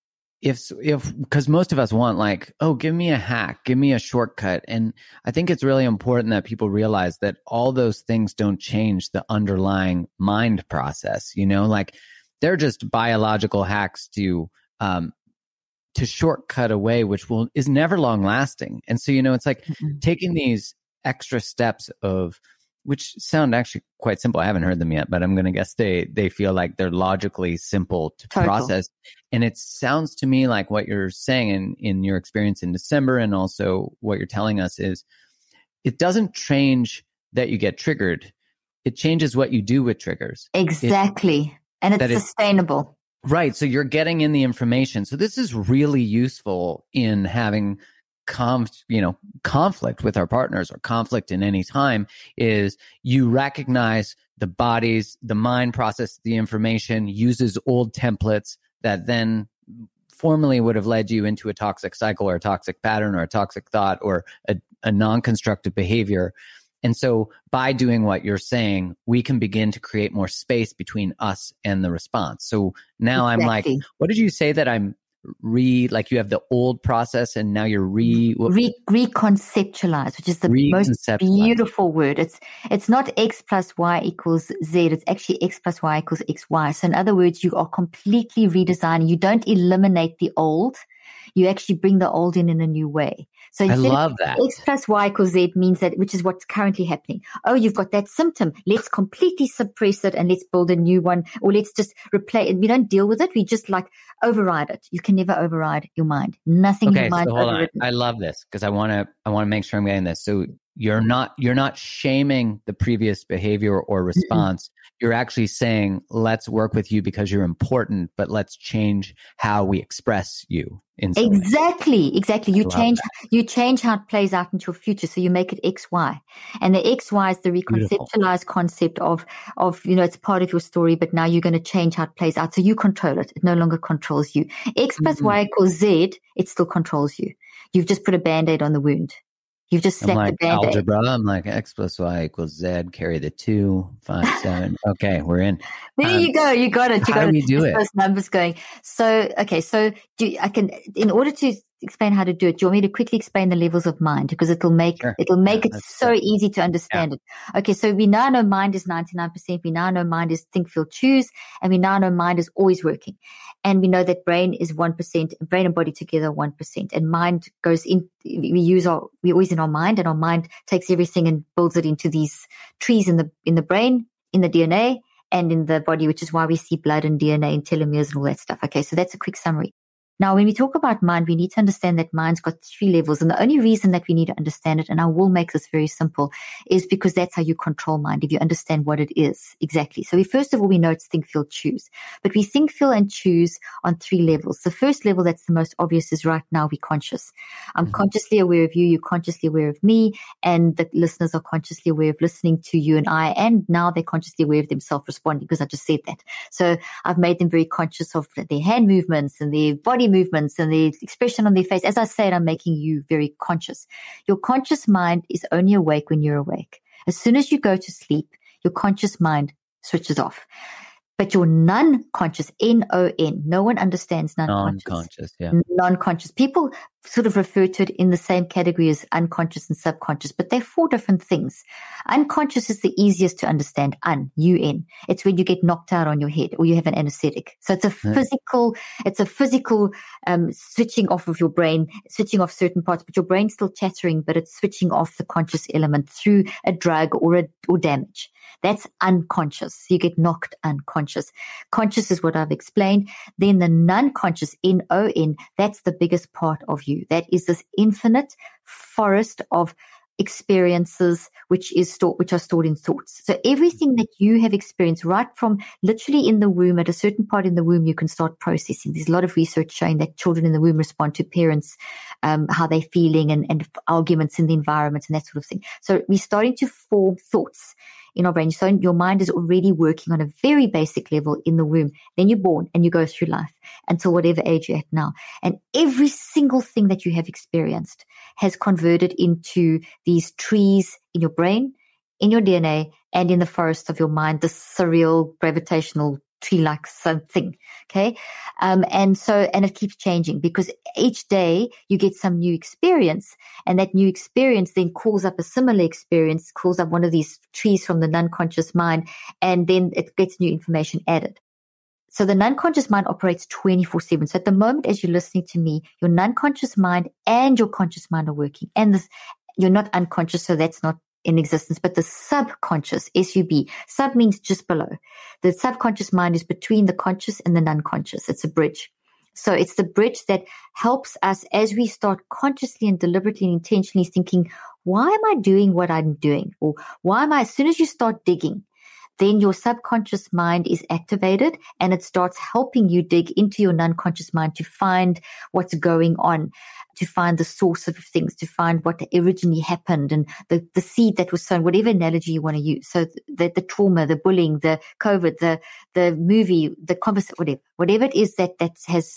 if if because most of us want like, oh, give me a hack, give me a shortcut, and I think it's really important that people realize that all those things don't change the underlying mind process. You know, like they're just biological hacks to um to shortcut away, which will is never long lasting. And so, you know, it's like mm-hmm. taking these extra steps of, which sound actually quite simple. I haven't heard them yet, but I'm going to guess they, they feel like they're logically simple to Total. process. And it sounds to me like what you're saying in, in your experience in December, and also what you're telling us is it doesn't change that you get triggered. It changes what you do with triggers. Exactly. It, and it's sustainable. It, right. So you're getting in the information. So this is really useful in having Conf, you know, conflict with our partners, or conflict in any time, is you recognize the body's, the mind processes the information, uses old templates that then formerly would have led you into a toxic cycle or a toxic pattern or a toxic thought or a, a non-constructive behavior. And so by doing what you're saying, we can begin to create more space between us and the response. So now exactly. I'm like, what did you say that I'm re, like you have the old process and now you're re, re reconceptualize, which is the most beautiful word. It's, it's not X plus Y equals Z. It's actually X plus Y equals X Y. So in other words, you are completely redesigning. You don't eliminate the old. You actually bring the old in in a new way. So I love that. X plus Y equals Z means that, which is what's currently happening. Oh, you've got that symptom. Let's completely suppress it and let's build a new one, or let's just replace it. We don't deal with it. We just like override it. You can never override your mind. Nothing okay, in your mind. So hold on. I love this because I want to, I want to make sure I'm getting this. So you're not, you're not shaming the previous behavior or response. Mm-hmm. You're actually saying, let's work with you because you're important, but let's change how we express you. In some exactly, way. exactly. You change, that. you change how it plays out into your future. So you make it X, Y, and the X, Y is the reconceptualized Beautiful. concept of, of, you know, it's part of your story, but now you're going to change how it plays out. So you control it. It no longer controls you. X plus mm-hmm. Y equals Z. It still controls you. You've just put a Band-Aid on the wound. You've just slapped I'm like the Band-Aid. Algebra. I'm like X plus Y equals Z, carry the two, five, seven. Okay, we're in. There um, you go. You got it. You how got do we it. do it? Those numbers going. So, okay. So do I can, in order to explain how to do it, do you want me to quickly explain the levels of mind? Because it'll make, sure. it'll make yeah, it so good. easy to understand yeah. it. Okay. So we now know mind is ninety-nine percent. We now know mind is think, feel, choose. And we now know mind is always working. And we know that brain is one percent, brain and body together one percent. And mind goes in, we use our, we're always in our mind, and our mind takes everything and builds it into these trees in the, in the brain, in the D N A, and in the body, which is why we see blood and D N A and telomeres and all that stuff. Okay, so that's a quick summary. Now, when we talk about mind, we need to understand that mind's got three levels. And the only reason that we need to understand it, and I will make this very simple, is because that's how you control mind, if you understand what it is exactly. So we, first of all, we know it's think, feel, choose. But we think, feel, and choose on three levels. The first level that's the most obvious is right now we're conscious. I'm mm-hmm. consciously aware of you, you're consciously aware of me, and the listeners are consciously aware of listening to you and I, and now they're consciously aware of themselves responding, because I just said that. So I've made them very conscious of their hand movements and their body movements and the expression on their face. As I said, I'm making you very conscious. Your conscious mind is only awake when you're awake. As soon as you go to sleep, your conscious mind switches off. But your non-conscious, N O N, no one understands non-conscious. Non-conscious, yeah. Non-conscious. People sort of refer to it in the same category as unconscious and subconscious, but they're four different things. Unconscious is the easiest to understand, un, U N. It's when you get knocked out on your head or you have an anesthetic. So it's a physical, it's a physical um, switching off of your brain, switching off certain parts, but your brain's still chattering, but it's switching off the conscious element through a drug or a, or damage. That's unconscious. You get knocked unconscious. Conscious is what I've explained. Then the non-conscious, N O N, that's the biggest part of you. That is this infinite forest of experiences which is stored, which are stored in thoughts. So everything that you have experienced right from literally in the womb, at a certain part in the womb, you can start processing. There's a lot of research showing that children in the womb respond to parents, um, how they're feeling, and, and arguments in the environment and that sort of thing. So we're starting to form thoughts in our brain. So your mind is already working on a very basic level in the womb. Then you're born and you go through life until whatever age you're at now. And every single thing that you have experienced has converted into these trees in your brain, in your D N A, and in the forest of your mind, this surreal gravitational tree-like something. Okay. Um, and so, and it keeps changing because each day you get some new experience, and that new experience then calls up a similar experience, calls up one of these trees from the non-conscious mind, and then it gets new information added. So the non-conscious mind operates twenty-four seven. So at the moment, as you're listening to me, your non-conscious mind and your conscious mind are working, and this, you're not unconscious. So that's not in existence, but the subconscious, S U B, sub means just below. The subconscious mind is between the conscious and the non-conscious. It's a bridge. So it's the bridge that helps us as we start consciously and deliberately and intentionally thinking, why am I doing what I'm doing? Or why am I, as soon as you start digging, then your subconscious mind is activated and it starts helping you dig into your non-conscious mind to find what's going on, to find the source of things, to find what originally happened and the, the seed that was sown, whatever analogy you want to use. So the, the trauma, the bullying, the COVID, the, the movie, the conversation, whatever, whatever it is that, that has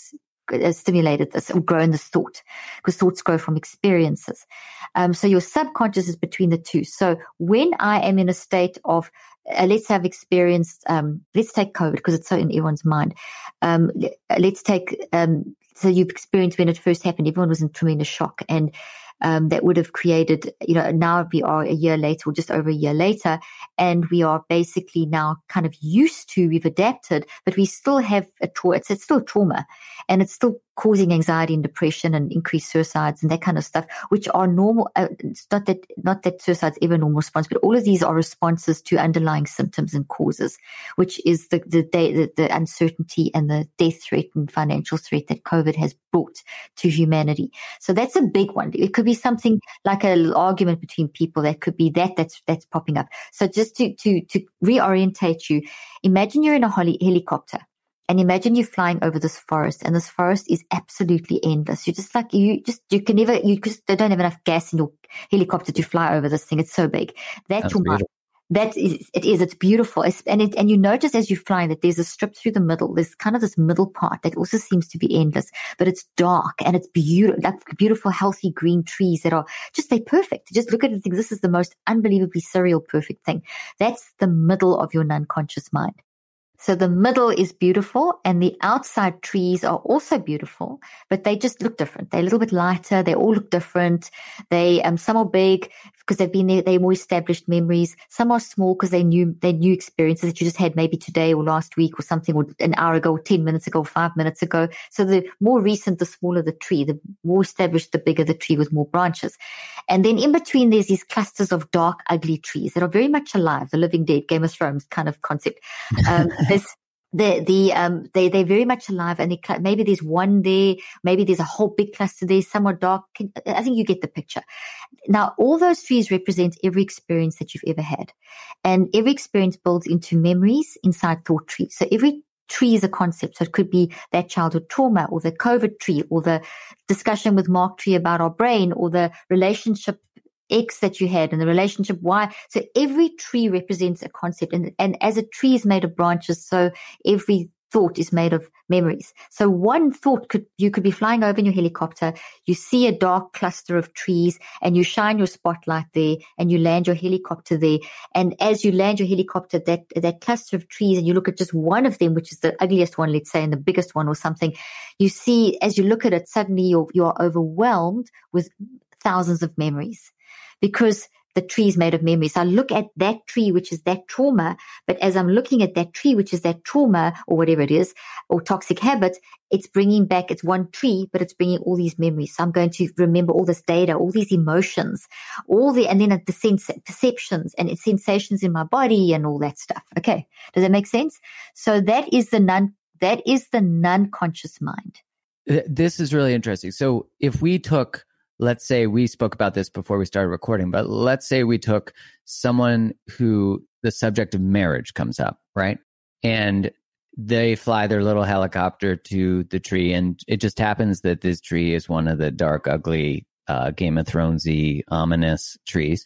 uh, stimulated this or grown this thought, because thoughts grow from experiences. Um, so your subconscious is between the two. So when I am in a state of, uh, let's have experienced, um, let's take COVID because it's so in everyone's mind. Um, let's take, um, so you've experienced when it first happened, everyone was in tremendous shock, and Um, that would have created, you know, now we are a year later or just over a year later, and we are basically now kind of used to, we've adapted, but we still have a trauma. It's, it's still trauma, and it's still causing anxiety and depression and increased suicides and that kind of stuff, which are normal. Uh, it's not that, not that suicide's ever a normal response, but all of these are responses to underlying symptoms and causes, which is the, the, the, the uncertainty and the death threat and financial threat that COVID has brought to humanity. So that's a big one. It could be something like an argument between people. That could be that that's that's popping up. So just to to to reorientate you, imagine you're in a heli- helicopter, and imagine you're flying over this forest, and this forest is absolutely endless. You just like you just you can never you just they don't have enough gas in your helicopter to fly over this thing. It's so big. That's, that's your mind. That is, it is, it's beautiful. It's, and it, and you notice as you're flying that there's a strip through the middle. There's kind of this middle part that also seems to be endless, but it's dark and it's beautiful, like beautiful, healthy green trees that are just, they're perfect. Just look at it and think, this is the most unbelievably surreal, perfect thing. That's the middle of your non-conscious mind. So the middle is beautiful, and the outside trees are also beautiful, but they just look different. They're a little bit lighter. They all look different. They, um, some are big because they've been there. They're more established memories. Some are small because they new, they new experiences that you just had maybe today or last week or something, or an hour ago, or ten minutes ago, or five minutes ago. So the more recent, the smaller the tree, the more established, the bigger the tree with more branches. And then in between, there's these clusters of dark, ugly trees that are very much alive. The Living Dead, Game of Thrones kind of concept. Um, There's the the um they they're very much alive, and they, maybe there's one there, maybe there's a whole big cluster there. Some are dark. I think you get the picture. Now, all those trees represent every experience that you've ever had, and every experience builds into memories inside thought trees. So every tree is a concept. So it could be that childhood trauma, or the COVID tree, or the discussion with Mark Tree about our brain, or the relationship X that you had and the relationship Y. So every tree represents a concept. And, and as a tree is made of branches, so every thought is made of memories. So one thought could, you could be flying over in your helicopter, you see a dark cluster of trees, and you shine your spotlight there, and you land your helicopter there. And as you land your helicopter, that, that cluster of trees, and you look at just one of them, which is the ugliest one, let's say, and the biggest one or something, you see, as you look at it, suddenly you're, you are overwhelmed with thousands of memories. Because the tree is made of memories. So I look at that tree, which is that trauma, but as I'm looking at that tree, which is that trauma, or whatever it is, or toxic habit, it's bringing back, it's one tree, but it's bringing all these memories. So I'm going to remember all this data, all these emotions, all the, and then the sense, perceptions and sensations in my body and all that stuff. Okay. Does that make sense? So that is the non, that is the non-conscious mind. This is really interesting. So if we took, let's say we spoke about this before we started recording, but let's say we took someone who the subject of marriage comes up, right? And they fly their little helicopter to the tree, and it just happens that this tree is one of the dark, ugly, uh, Game of Thronesy, ominous trees.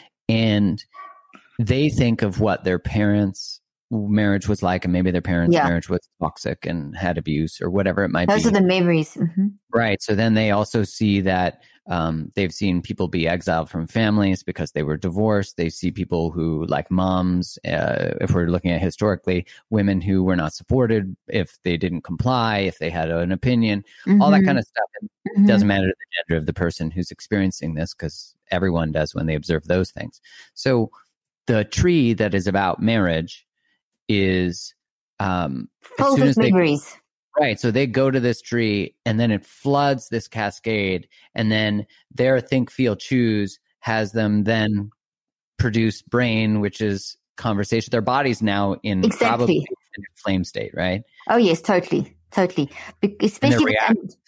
And they think of what their parents' marriage was like, and maybe their parents' yeah. marriage was toxic and had abuse or whatever it might Those be. Those are the memories. Mm-hmm. Right. So then they also see that um, they've seen people be exiled from families because they were divorced. They see people who, like moms, uh, if we're looking at historically, women who were not supported if they didn't comply, if they had an opinion, mm-hmm. all that kind of stuff. It mm-hmm. doesn't matter the gender of the person who's experiencing this, because everyone does when they observe those things. So the tree that is about marriage is um, full as soon as memories. They, right. So they go to this tree, and then it floods this cascade, and then their think, feel, choose has them then produce brain, which is conversation. Their body's now in exactly. probably in a flame state, right? Oh yes, totally, totally. Especially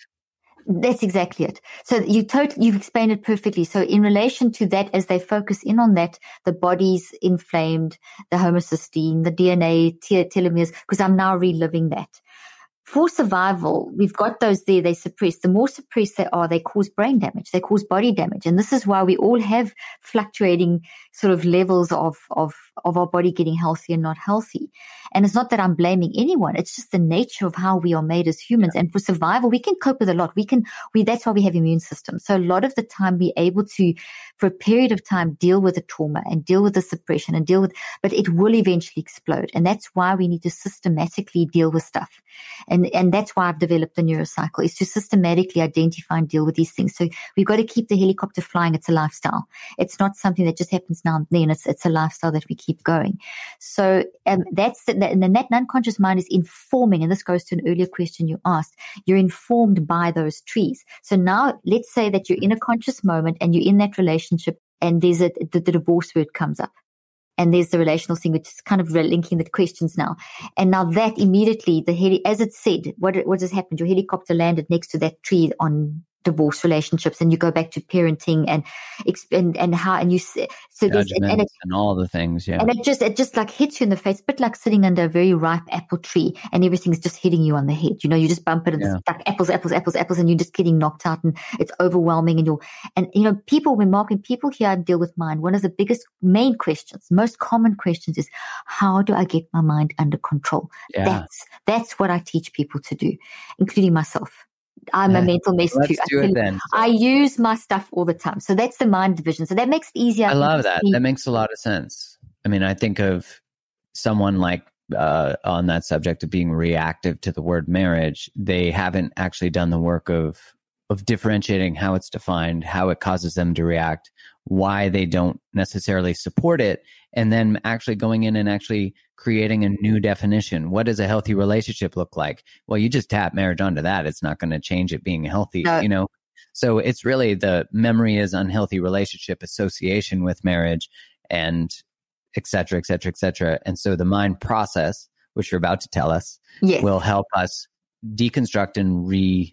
that's exactly it. So you totally, you've explained it perfectly. So in relation to that, as they focus in on that, the body's inflamed, the homocysteine, the D N A, te- telomeres, because I'm now reliving that. For survival, we've got those there, they suppress. The more suppressed they are, they cause brain damage, they cause body damage. And this is why we all have fluctuating sort of levels of, of, of our body getting healthy and not healthy. And it's not that I'm blaming anyone. It's just the nature of how we are made as humans. Yeah. And for survival, we can cope with a lot. We can, we, that's why we have immune systems. So a lot of the time we're able to, for a period of time, deal with the trauma and deal with the suppression and deal with, but it will eventually explode. And that's why we need to systematically deal with stuff. And, and that's why I've developed the neurocycle, is to systematically identify and deal with these things. So we've got to keep the helicopter flying. It's a lifestyle. It's not something that just happens now and then. It's, it's a lifestyle that we keep going. So, um, that's the, and then that unconscious mind is informing, and this goes to an earlier question you asked. You're informed by those trees. So now let's say that you're in a conscious moment and you're in that relationship, and there's a, the, the divorce word comes up. And there's the relational thing, which is kind of linking the questions now. And now that immediately, the heli, as it said, what, what has happened? Your helicopter landed next to that tree on divorce relationships, and you go back to parenting and and, and how, and you, so there's, and, and, it, and all the things, yeah. And it just, it just like hits you in the face, a bit like sitting under a very ripe apple tree and everything's just hitting you on the head. You know, you just bump it and yeah. it's like apples, apples, apples, apples, and you're just getting knocked out and it's overwhelming. And you're, and you know, people, when Mark, when people here deal with mind, one of the biggest main questions, most common questions is, how do I get my mind under control? Yeah. That's, that's what I teach people to do, including myself. I'm a mental mess Let's too. do I, it then. I use my stuff all the time. So that's the mind division. So that makes it easier. I love that. That makes a lot of sense. I mean, I think of someone like uh, on that subject of being reactive to the word marriage. They haven't actually done the work of of differentiating how it's defined, how it causes them to react, why they don't necessarily support it, and then actually going in and actually creating a new definition. What does a healthy relationship look like? Well, you just tap marriage onto that. It's not going to change it being healthy, no. you know? So it's really the memory is unhealthy relationship association with marriage, and et cetera, et cetera, et cetera. And so the mind process, which you're about to tell us, yes. will help us deconstruct and re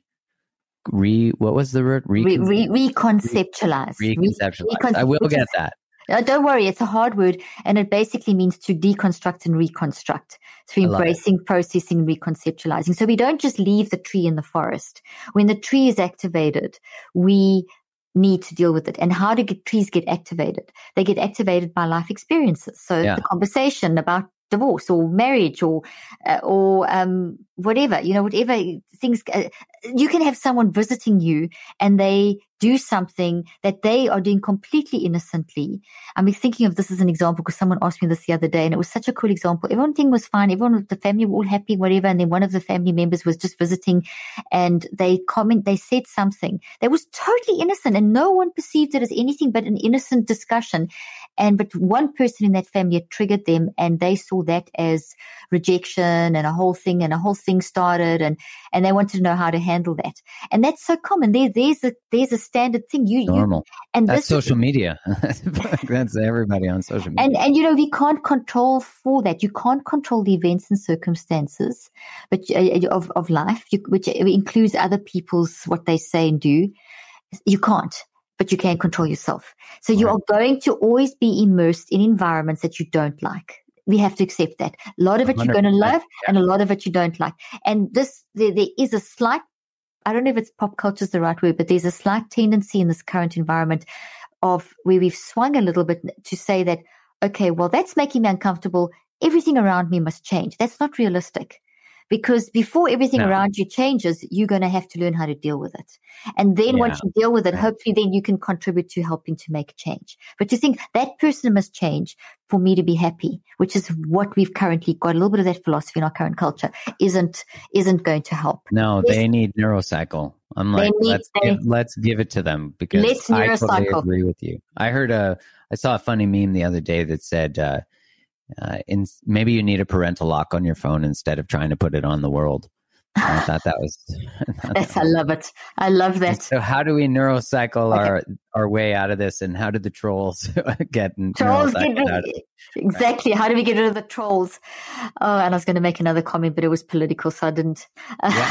Re, what was the word? Recon- re, re, reconceptualize. Re, reconceptualize. Recon- I will get is, that. Uh, don't worry, it's a hard word, and it basically means to deconstruct and reconstruct. Through embracing, processing, reconceptualizing. So we don't just leave the tree in the forest. When the tree is activated, we need to deal with it. And how do get, trees get activated? They get activated by life experiences. So yeah. the conversation about divorce or marriage or uh, or um whatever, you know, whatever things, uh, you can have someone visiting you and they do something that they are doing completely innocently. I'm thinking of this as an example because someone asked me this the other day and it was such a cool example. Everything was fine. Everyone with the family were all happy, whatever. And then one of the family members was just visiting and they comment, they said something that was totally innocent and no one perceived it as anything but an innocent discussion. And, but one person in that family had triggered them and they saw that as rejection and a whole thing and a whole thing started and, and they wanted to know how to handle that. And that's so common. There, there's a, there's a standard thing. You, normal. You, and that's this social is, media. That's everybody on social media. And, and, you know, we can't control for that. You can't control the events and circumstances, but uh, of, of life, you, which includes other people's, what they say and do. You can't. But you can control yourself. So you right. are going to always be immersed in environments that you don't like. We have to accept that. A lot of it you're going to love yeah. and a lot of it you don't like. And this, there, there is a slight, I don't know if it's pop culture is the right word, but there's a slight tendency in this current environment of where we've swung a little bit to say that, okay, well, that's making me uncomfortable. Everything around me must change. That's not realistic. Because before everything no. around you changes, you're going to have to learn how to deal with it. And then yeah. once you deal with it, hopefully then you can contribute to helping to make a change. But to think that person must change for me to be happy, which is what we've currently got, a little bit of that philosophy in our current culture, isn't isn't going to help. No, yes. they need neurocycle. I'm like, need, let's they, give, let's give it to them because I totally agree with you. I heard a, I saw a funny meme the other day that said, uh, Uh, in, maybe you need a parental lock on your phone instead of trying to put it on the world. I thought that was. Yes, I love it. I love that. So, how do we neurocycle okay. our our way out of this? And how did the trolls get trolls get rid, out of it? Exactly. Right. How do we get rid of the trolls? Oh, and I was going to make another comment, but it was political, so I didn't. Yeah.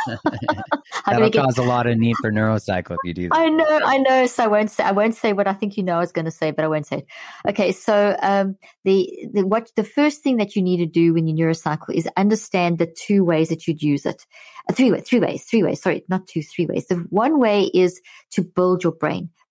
That'll get, cause a lot of need for neurocycle if you do that. I know, I know. So I won't say. I won't say what I think you know I was going to say, but I won't say it. Okay. So um, the the what the first thing that you need to do when you neurocycle is understand the two ways that you'd use it. Uh, three ways. Three ways. Three ways. Sorry, not two. Three ways. The one way is to build your brain.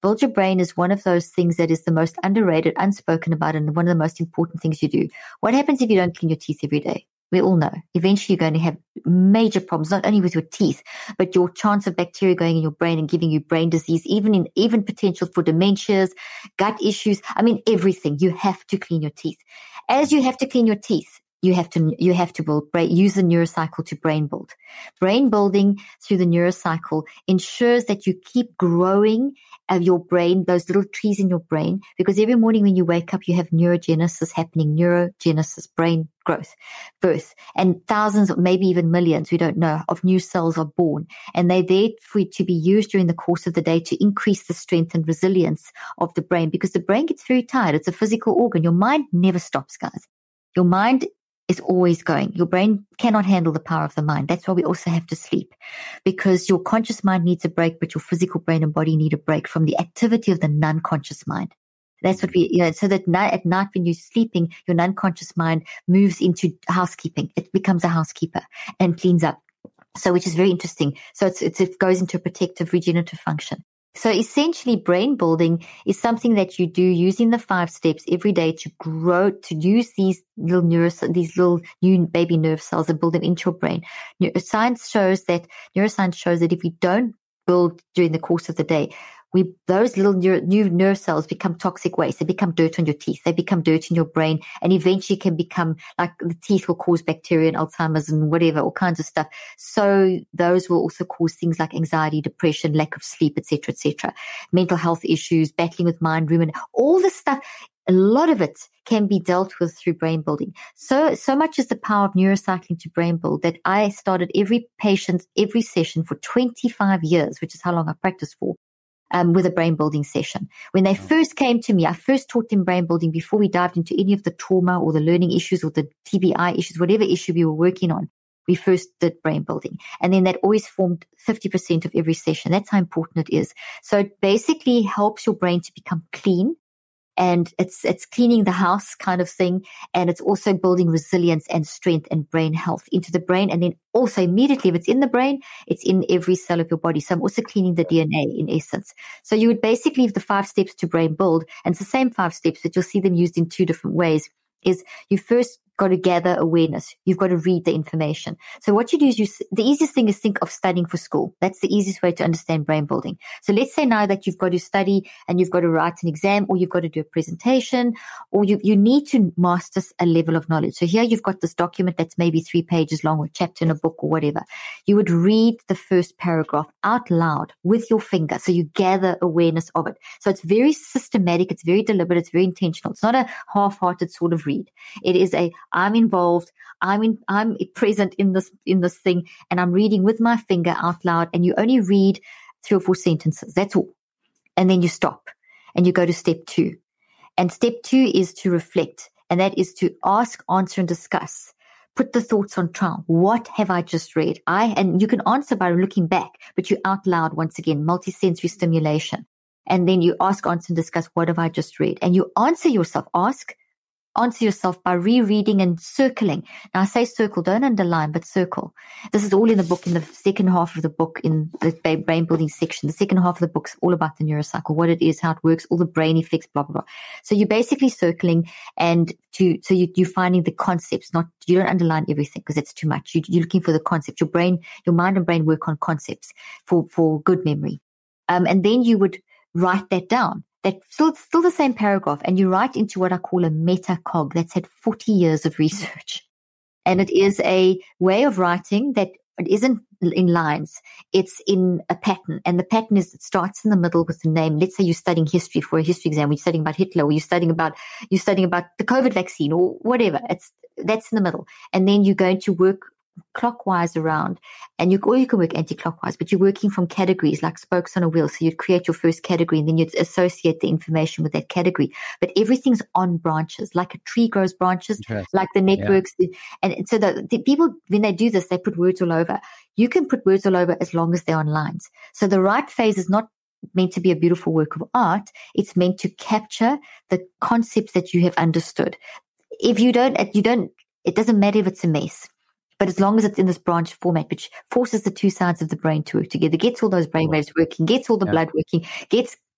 Build Your Brain is one of those things that is the most underrated, unspoken about, and one of the most important things you do. What happens if you don't clean your teeth every day? We all know. Eventually, you're going to have major problems, not only with your teeth, but your chance of bacteria going in your brain and giving you brain disease, even in even potential for dementias, gut issues. I mean, everything. You have to clean your teeth. As you have to clean your teeth, you have to you have to build use the neurocycle to brain build. Brain building through the neurocycle ensures that you keep growing of your brain, those little trees in your brain, because every morning when you wake up, you have neurogenesis happening, neurogenesis, brain growth, birth, and thousands, maybe even millions, we don't know, of new cells are born. And they're there for it to be used during the course of the day to increase the strength and resilience of the brain, because the brain gets very tired. It's a physical organ. Your mind never stops, guys. Your mind is always going. Your brain cannot handle the power of the mind. That's why we also have to sleep, because your conscious mind needs a break, but your physical brain and body need a break from the activity of the non-conscious mind. That's what we, you know, so that night, at night when you're sleeping, your non-conscious mind moves into housekeeping. It becomes a housekeeper and cleans up. So, which is very interesting. So it's, it's, it goes into a protective regenerative function. So essentially, brain building is something that you do using the five steps every day to grow, to use these little neuro, these little new baby nerve cells and build them into your brain. Science shows that, neuroscience shows that if we don't build during the course of the day, we, those little neuro, new nerve cells become toxic waste. They become dirt on your teeth. They become dirt in your brain, and eventually can become like the teeth will cause bacteria and Alzheimer's and whatever, all kinds of stuff. So those will also cause things like anxiety, depression, lack of sleep, et cetera, et cetera. Mental health issues, battling with mind, rumination, all this stuff. A lot of it can be dealt with through brain building. So, so much is the power of neurocycling to brain build that I started every patient, every session for twenty-five years, which is how long I practiced for. Um, with a brain building session. When they first came to me, I first taught them brain building before we dived into any of the trauma or the learning issues or the T B I issues, whatever issue we were working on. We first did brain building. And then that always formed fifty percent of every session. That's how important it is. So it basically helps your brain to become clean. And it's, it's cleaning the house kind of thing. And it's also building resilience and strength and brain health into the brain. And then also immediately, if it's in the brain, it's in every cell of your body. So I'm also cleaning the D N A in essence. So you would basically have the five steps to brain build, and it's the same five steps, but you'll see them used in two different ways. Is you first got to gather awareness. You've got to read the information. So what you do is you, the easiest thing is think of studying for school. That's the easiest way to understand brain building. So let's say now that you've got to study and you've got to write an exam, or you've got to do a presentation, or you, you need to master a level of knowledge. So here you've got this document that's maybe three pages long or a chapter in a book or whatever. You would read the first paragraph out loud with your finger. So you gather awareness of it. So it's very systematic. It's very deliberate. It's very intentional. It's not a half-hearted sort of read. It is a, I'm involved. I'm in, I'm present in this, in this thing, and I'm reading with my finger out loud, and you only read three or four sentences. That's all. And then you stop and you go to step two. And step two is to reflect, and that is to ask, answer, and discuss. Put the thoughts on trial. What have I just read? I, and you can answer by looking back, but you out loud once again, multisensory stimulation. And then you ask, answer, and discuss, what have I just read? And you answer yourself. Ask, answer yourself by rereading and circling. Now I say circle, don't underline, but circle. This is all in the book, in the second half of the book, in the brain building section. The second half of the book's all about the neurocycle, what it is, how it works, all the brain effects, blah, blah, blah. So you're basically circling, and to, so you, you're finding the concepts, not, you don't underline everything because it's too much. You, you're looking for the concept. Your brain, your mind and brain work on concepts for, for good memory. Um, and then you would write that down. That's still, still the same paragraph, and you write into what I call a metacog that's had forty years of research. And it is a way of writing that it isn't in lines. It's in a pattern. And the pattern is, it starts in the middle with the name. Let's say you're studying history for a history exam. You're studying about Hitler, or you're studying about, you're studying about the COVID vaccine, or whatever. It's, that's in the middle. And then you're going to work clockwise around, and you, or you can work anti-clockwise, but you're working from categories like spokes on a wheel. So you'd create your first category, and then you'd associate the information with that category. But everything's on branches, like a tree grows branches, like the networks. Yeah. And so the, the people, when they do this, they put words all over. You can put words all over as long as they're on lines. So the right phase is not meant to be a beautiful work of art. It's meant to capture the concepts that you have understood. If you don't, you don't, it doesn't matter if it's a mess. But as long as it's in this branch format, which forces the two sides of the brain to work together, gets all those brain waves working, gets all the yeah. blood working, gets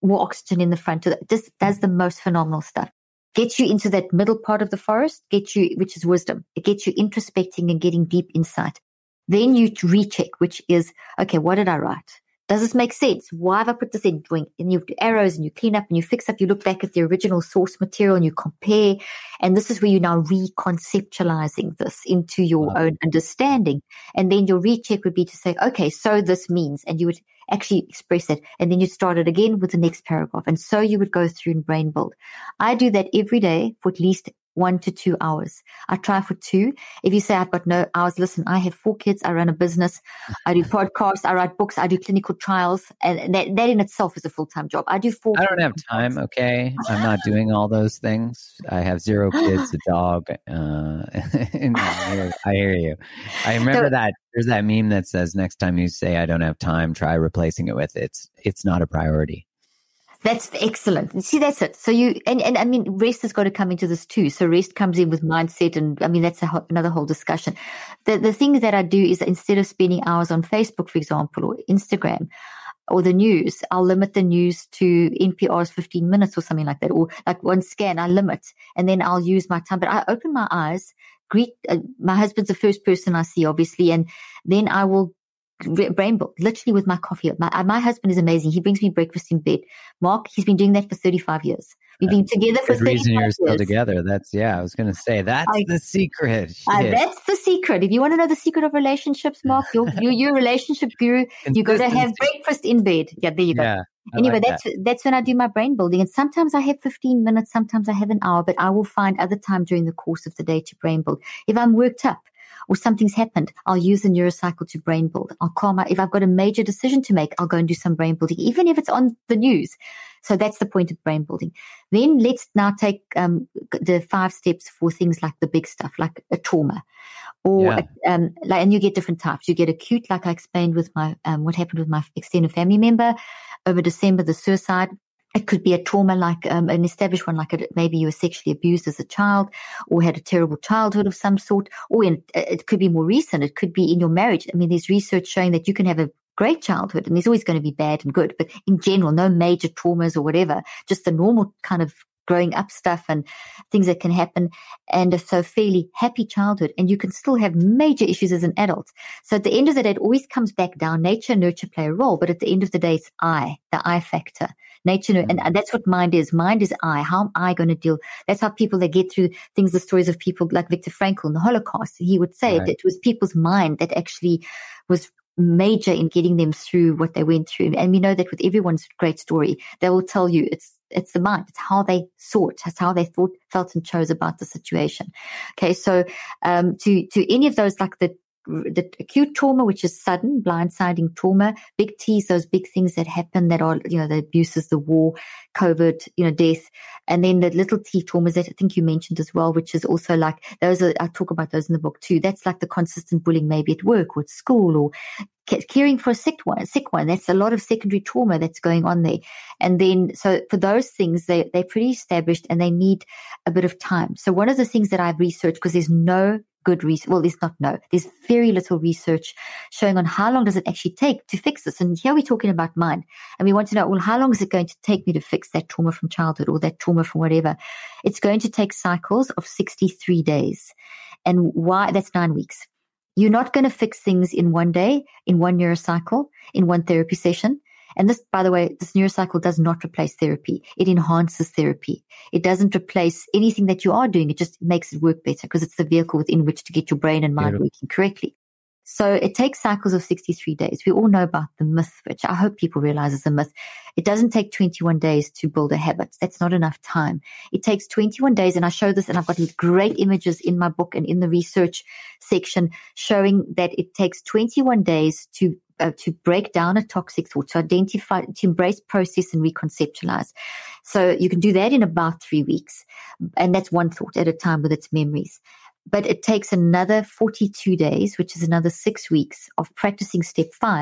more oxygen in the front. This does the most phenomenal stuff. Gets you into that middle part of the forest, gets you, which is wisdom. It gets you introspecting and getting deep insight. Then you recheck, which is, okay, what did I write? Does this make sense? Why have I put this in? And you do arrows and you clean up and you fix up. You look back at the original source material and you compare. And this is where you're now reconceptualizing this into your wow. own understanding. And then your recheck would be to say, okay, so this means, and you would actually express it. And then you start it again with the next paragraph. And so you would go through and brain build. I do that every day for at least one to two hours. I try for two. If you say I've got no hours, listen, I have four kids. I run a business. I do podcasts. I write books. I do clinical trials. And that, that in itself is a full-time job. I do four. I don't have time. Okay. I'm not doing all those things. I have zero kids, a dog. Uh, and I, hear, I hear you. I remember so, that there's that meme that says next time you say I don't have time, try replacing it with it's, it's not a priority. That's excellent. See, that's it. So you, and, and I mean, rest has got to come into this too. So rest comes in with mindset. And I mean, that's a ho- another whole discussion. The, the thing that I do is instead of spending hours on Facebook, for example, or Instagram or the news, I'll limit the news to N P R's fifteen minutes or something like that. Or like one scan, I limit and then I'll use my time. But I open my eyes, greet, uh, my husband's the first person I see, obviously. And then I will brain build, literally with my coffee. My, my husband is amazing. He brings me breakfast in bed. Mark, he's been doing that for thirty-five years. We've been together for thirty-five reason you're years. still together. That's, yeah, I was going to say, that's I, the secret. Uh, that's the secret. If you want to know the secret of relationships, Mark, you're, you're, you're a relationship guru. You got to have breakfast in bed. Yeah, there you go. Yeah, anyway, like that's that. that's when I do my brain building. And sometimes I have fifteen minutes, sometimes I have an hour, but I will find other time during the course of the day to brain build. If I'm worked up, or something's happened, I'll use the neurocycle to brain build. I'll calm my, if I've got a major decision to make, I'll go and do some brain building, even if it's on the news. So that's the point of brain building. Then let's now take um, the five steps for things like the big stuff, like a trauma. Or, yeah. um, like, and you get different types. You get acute, like I explained with my, um, what happened with my extended family member over December, the suicide. It could be a trauma like um, an established one, like a, maybe you were sexually abused as a child or had a terrible childhood of some sort, or in, it could be more recent. It could be in your marriage. I mean, there's research showing that you can have a great childhood and there's always going to be bad and good, but in general, no major traumas or whatever, just the normal kind of growing up stuff and things that can happen. And so fairly happy childhood, and you can still have major issues as an adult. So at the end of the day, it always comes back down. Nature and nurture play a role, but at the end of the day, it's I, the I factor. Nature, and, and that's what mind is. Mind is I. How am I going to deal? That's how people that get through things, the stories of people like Viktor Frankl in the Holocaust, he would say right. that it was people's mind that actually was major in getting them through what they went through. And we know that with everyone's great story, they will tell you it's it's the mind. It's how they saw it. It's how they thought, felt, and chose about the situation. Okay, so um, to to any of those, like the the acute trauma, which is sudden, blindsiding trauma, big T's, those big things that happen that are, you know, the abuses, the war, COVID, you know, death. And then the little T traumas that I think you mentioned as well, which is also like, those are, I talk about those in the book too. That's like the consistent bullying, maybe at work or at school, or caring for a sick one, a sick one. That's a lot of secondary trauma that's going on there. And then, so for those things, they, they're pretty established and they need a bit of time. So one of the things that I've researched, because there's no good research, well, there's not no, there's very little research showing on how long does it actually take to fix this. And here we're talking about mind. And we want to know, well, how long is it going to take me to fix that trauma from childhood or that trauma from whatever? It's going to take cycles of sixty-three days. And why? That's nine weeks. You're not going to fix things in one day, in one neurocycle, in one therapy session. And this, by the way, this neurocycle does not replace therapy. It enhances therapy. It doesn't replace anything that you are doing. It just makes it work better because it's the vehicle within which to get your brain and mind Beautiful. working correctly. So it takes cycles of sixty-three days. We all know about the myth, which I hope people realize is a myth. It doesn't take twenty-one days to build a habit. That's not enough time. It takes twenty-one days. And I show this, and I've got great images in my book and in the research section showing that it takes twenty-one days to Uh, to break down a toxic thought, to identify, to embrace, process, and reconceptualize. So you can do that in about three weeks. And that's one thought at a time with its memories. But it takes another forty-two days, which is another six weeks of practicing step five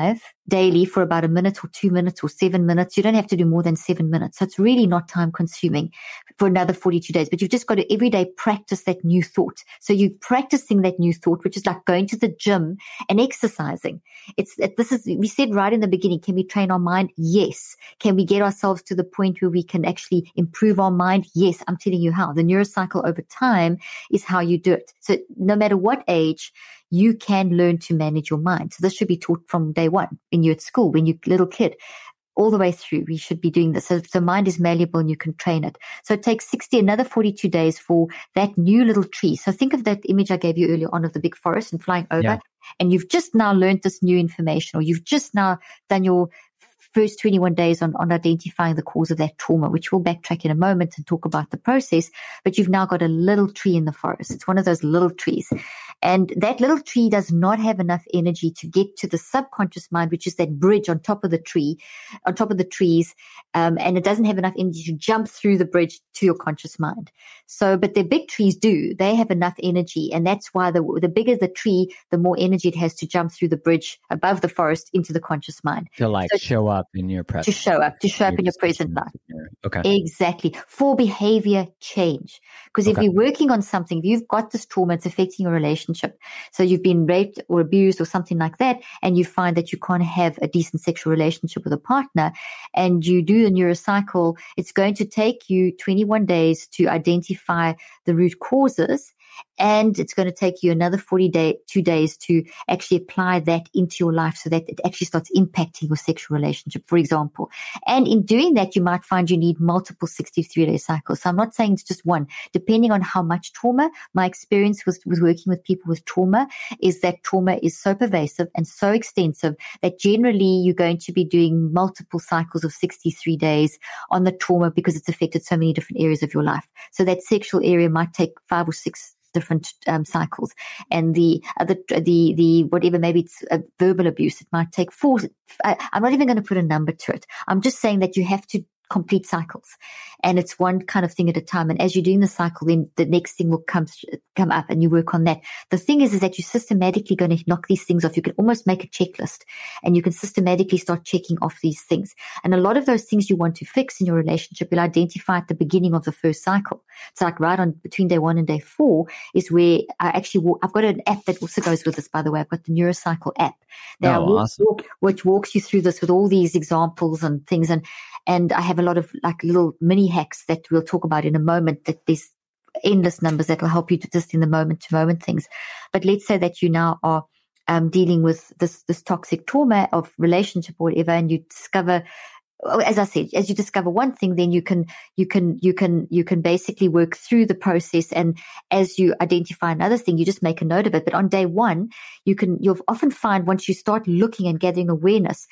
daily for about a minute or two minutes or seven minutes. You don't have to do more than seven minutes. So it's really not time consuming for another forty-two days, but you've just got to every day practice that new thought. So you're practicing that new thought, which is like going to the gym and exercising. It's, it, this is, we said right in the beginning, can we train our mind? Yes. Can we get ourselves to the point where we can actually improve our mind? Yes. I'm telling you how. The neurocycle over time is how you do it. So no matter what age, you can learn to manage your mind. So this should be taught from day one when you're at school, when you're a little kid, all the way through. We should be doing this. So the mind is malleable and you can train it. So it takes sixty, another forty-two days for that new little tree. So think of that image I gave you earlier on of the big forest and flying over. Yeah. And you've just now learned this new information, or you've just now done your first twenty-one days on, on identifying the cause of that trauma, which we'll backtrack in a moment and talk about the process. But you've now got a little tree in the forest. It's one of those little trees. And that little tree does not have enough energy to get to the subconscious mind, which is that bridge on top of the tree, on top of the trees. Um, and it doesn't have enough energy to jump through the bridge to your conscious mind. So, but the big trees do. They have enough energy. And that's why the, the bigger the tree, the more energy it has to jump through the bridge above the forest into the conscious mind. To like so, show up in your present. To show up, to show up in your present life. Okay. Exactly. For behavior change. Because if okay. you're working on something, if you've got this trauma, it's affecting your relationship. So you've been raped or abused or something like that, and you find that you can't have a decent sexual relationship with a partner, and you do the neurocycle, it's going to take you twenty-one days to identify the root causes. And it's going to take you another forty day, two days to actually apply that into your life so that it actually starts impacting your sexual relationship, for example. And in doing that, you might find you need multiple sixty-three day cycles. So I'm not saying it's just one, depending on how much trauma. My experience with, with working with people with trauma is that trauma is so pervasive and so extensive that generally you're going to be doing multiple cycles of sixty-three days on the trauma because it's affected so many different areas of your life. So that sexual area might take five or six different um, cycles, and the other, the the whatever, maybe it's a verbal abuse, it might take four. I, I'm not even going to put a number to it. I'm just saying that you have to complete cycles, and it's one kind of thing at a time. And as you're doing the cycle, then the next thing will come come up, and you work on that. The thing is, is that you're systematically going to knock these things off. You can almost make a checklist, and you can systematically start checking off these things. And a lot of those things you want to fix in your relationship, you'll identify at the beginning of the first cycle. So, like right on between day one and day four is where I actually walk, I've got an app that also goes with this. By the way, I've got the Neurocycle app that oh, walk, awesome. walk, which walks you through this with all these examples and things, and and I have a lot of like little mini hacks that we'll talk about in a moment, that there's endless numbers that will help you to just in the moment to moment things. But let's say that you now are um, dealing with this, this toxic trauma of relationship or whatever, and you discover, as I said, as you discover one thing, then you can, you can, you can, you can basically work through the process. And as you identify another thing, you just make a note of it. But on day one, you can, you'll often find once you start looking and gathering awareness,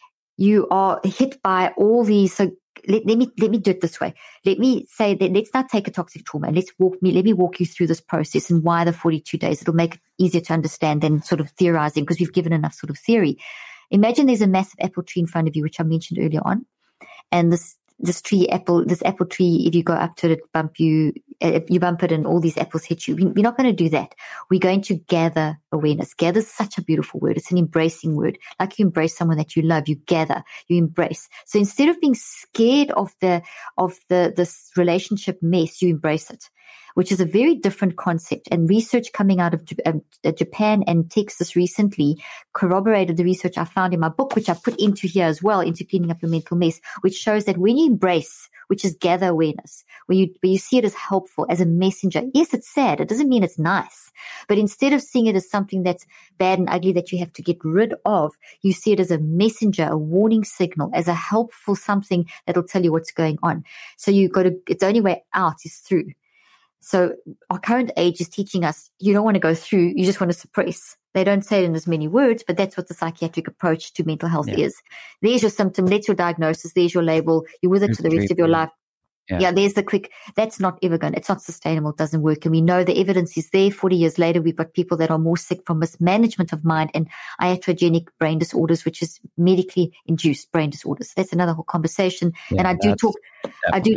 you are hit by all these. So let, let me, let me do it this way. Let me say that let's not take a toxic trauma and let's walk me, let me walk you through this process and why the forty-two days. It'll make it easier to understand than sort of theorizing, because we've given enough sort of theory. Imagine there's a massive apple tree in front of you, which I mentioned earlier on. And this, this tree apple, this apple tree, if you go up to it, bump you, uh, you bump it and all these apples hit you. We, we're not going to do that. We're going to gather awareness. Gather is such a beautiful word. It's an embracing word. Like you embrace someone that you love, you gather, you embrace. So instead of being scared of the, of the, this relationship mess, you embrace it, which is a very different concept. And research coming out of um, Japan and Texas recently corroborated the research I found in my book, which I put into here as well, into Cleaning Up Your Mental Mess, which shows that when you embrace, which is gather awareness, where you, where you see it as helpful, as a messenger. Yes, it's sad. It doesn't mean it's nice. But instead of seeing it as something that's bad and ugly that you have to get rid of, you see it as a messenger, a warning signal, as a helpful something that'll tell you what's going on. So you've got to, it's the only way out is through. So our current age is teaching us you don't want to go through, you just want to suppress. They don't say it in as many words, but that's what the psychiatric approach to mental health yeah. is. There's your symptom, that's your diagnosis, there's your label, you're with it there's for the rest of your life. Yeah. yeah, there's the quick, that's not ever going, it's not sustainable, it doesn't work. And we know the evidence is there. forty years later, we've got people that are more sick from mismanagement of mind and iatrogenic brain disorders, which is medically induced brain disorders. That's another whole conversation. Yeah, and I do talk, definitely. I do.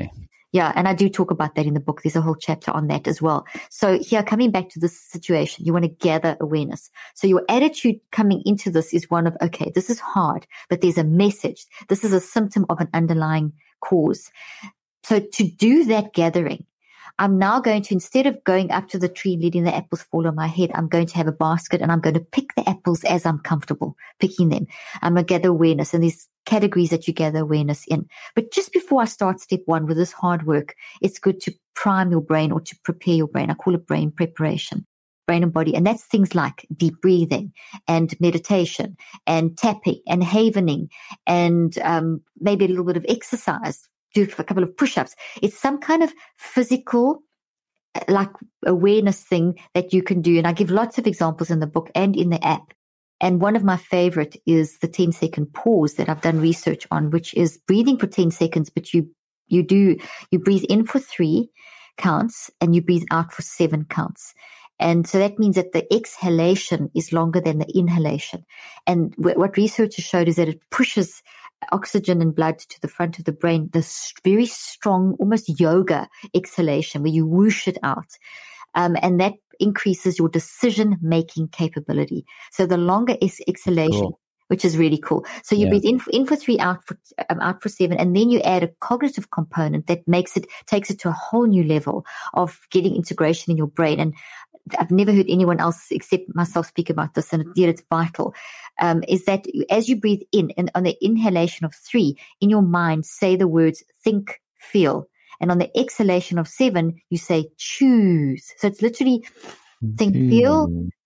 Yeah, and I do talk about that in the book. There's a whole chapter on that as well. So here, coming back to this situation, you want to gather awareness. So your attitude coming into this is one of, okay, this is hard, but there's a message. This is a symptom of an underlying cause. So to do that gathering, I'm now going to, instead of going up to the tree and letting the apples fall on my head, I'm going to have a basket and I'm going to pick the apples as I'm comfortable picking them. I'm going to gather awareness, and there's categories that you gather awareness in. But just before I start step one with this hard work, it's good to prime your brain or to prepare your brain. I call it brain preparation, brain and body. And that's things like deep breathing and meditation and tapping and havening and um, maybe a little bit of exercise. Do a couple of push-ups. It's some kind of physical, like awareness thing that you can do. And I give lots of examples in the book and in the app. And one of my favorite is the ten second pause that I've done research on, which is breathing for ten seconds, but you, you do, you breathe in for three counts and you breathe out for seven counts. And so that means that the exhalation is longer than the inhalation. And what researchers showed is that it pushes oxygen and blood to the front of the brain, this very strong, almost yoga exhalation where you whoosh it out. Um, and that increases your decision-making capability. So the longer is exhalation, cool. Which is really cool. So you yeah. breathe in, in for three, out for, um, out for seven, and then you add a cognitive component that makes it, takes it to a whole new level of getting integration in your brain. And I've never heard anyone else except myself speak about this, and yet it's vital, um, is that as you breathe in, and on the inhalation of three, in your mind, say the words think, feel. And on the exhalation of seven, you say choose. So it's literally think, feel,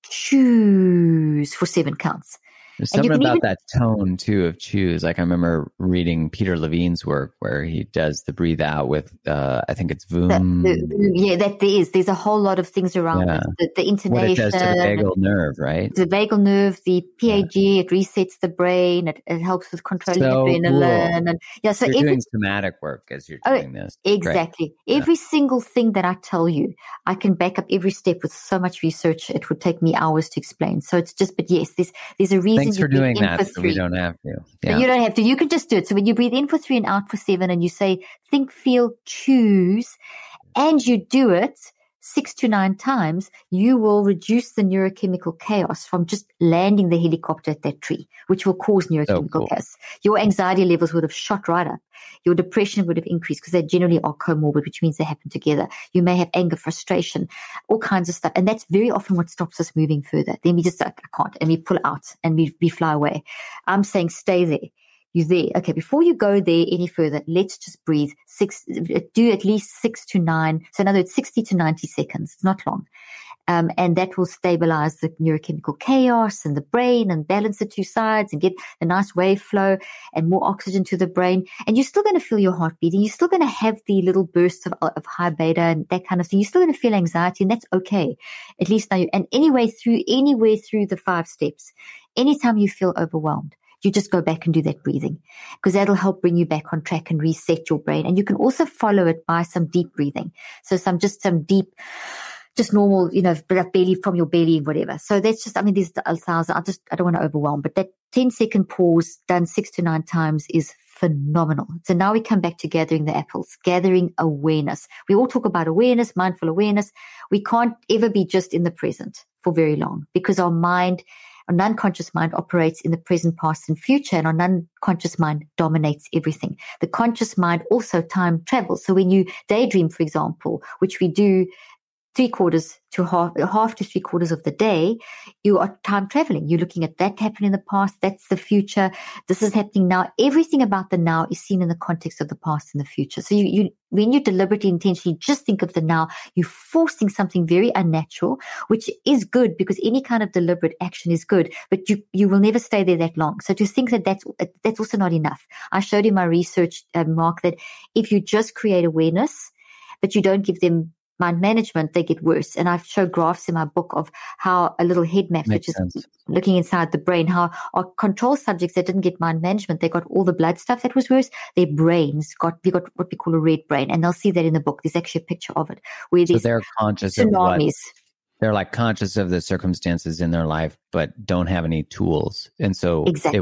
choose for seven counts. There's something about even, that tone, too, of choose. Like I remember reading Peter Levine's work where he does the breathe out with, uh, I think it's Voom. The, the, yeah, that there is. There's a whole lot of things around yeah. it. The, the intonation. What it does to the vagal nerve, right? The vagal nerve, the P A G, yeah. it resets the brain. It, it helps with controlling so adrenaline. Cool. And, yeah, so you're every, doing somatic work as you're doing oh, this. Exactly. Right. Every yeah. single thing that I tell you, I can back up every step with so much research. It would take me hours to explain. So it's just, but yes, there's, there's a reason. Thanks for doing that. So we don't have to. Yeah. You don't have to. You can just do it. So when you breathe in for three and out for seven, and you say, think, feel, choose, and you do it six to nine times, you will reduce the neurochemical chaos from just landing the helicopter at that tree, which will cause neurochemical oh, cool. chaos. Your anxiety levels would have shot right up. Your depression would have increased because they generally are comorbid, which means they happen together. You may have anger, frustration, all kinds of stuff. And that's very often what stops us moving further. Then we just like, I can't, and we pull out and we, we fly away. I'm saying stay there. You're there. Okay, before you go there any further, let's just breathe six, do at least six to nine. So in other words, sixty to ninety seconds. It's not long. Um, and that will stabilize the neurochemical chaos and the brain and balance the two sides and get a nice wave flow and more oxygen to the brain. And you're still going to feel your heart beating. You're still going to have the little bursts of, of high beta and that kind of thing. You're still going to feel anxiety, and that's okay. At least now you, and anyway, through, anywhere through the five steps, anytime you feel overwhelmed, you just go back and do that breathing, because that'll help bring you back on track and reset your brain. And you can also follow it by some deep breathing. So some, just some deep, just normal, you know, belly from your belly, whatever. So that's just, I mean, there's a thousand, I just, I don't want to overwhelm, but that ten second pause done six to nine times is phenomenal. So now we come back to gathering the apples, gathering awareness. We all talk about awareness, mindful awareness. We can't ever be just in the present for very long, because our mind, our non-conscious mind operates in the present, past, and future, and our non-conscious mind dominates everything. The conscious mind also time travels. So when you daydream, for example, which we do three quarters to half, half to three quarters of the day, you are time traveling. You're looking at that happening in the past. That's the future. This is happening now. Everything about the now is seen in the context of the past and the future. So you, you, when you deliberately, intentionally just think of the now, you're forcing something very unnatural, which is good, because any kind of deliberate action is good, but you, you will never stay there that long. So to think that that's, that's also not enough. I showed in my research, uh, Mark, that if you just create awareness, but you don't give them mind management, they get worse. And I've showed graphs in my book of how a little head map, Makes which sense. is looking inside the brain, how our control subjects that didn't get mind management, they got all the blood stuff that was worse. Their brains got, they got what we call a red brain. And they'll see that in the book. There's actually a picture of it. Where so they're conscious tsunamis. Of what, they're like conscious of the circumstances in their life, but don't have any tools. And so exactly. it would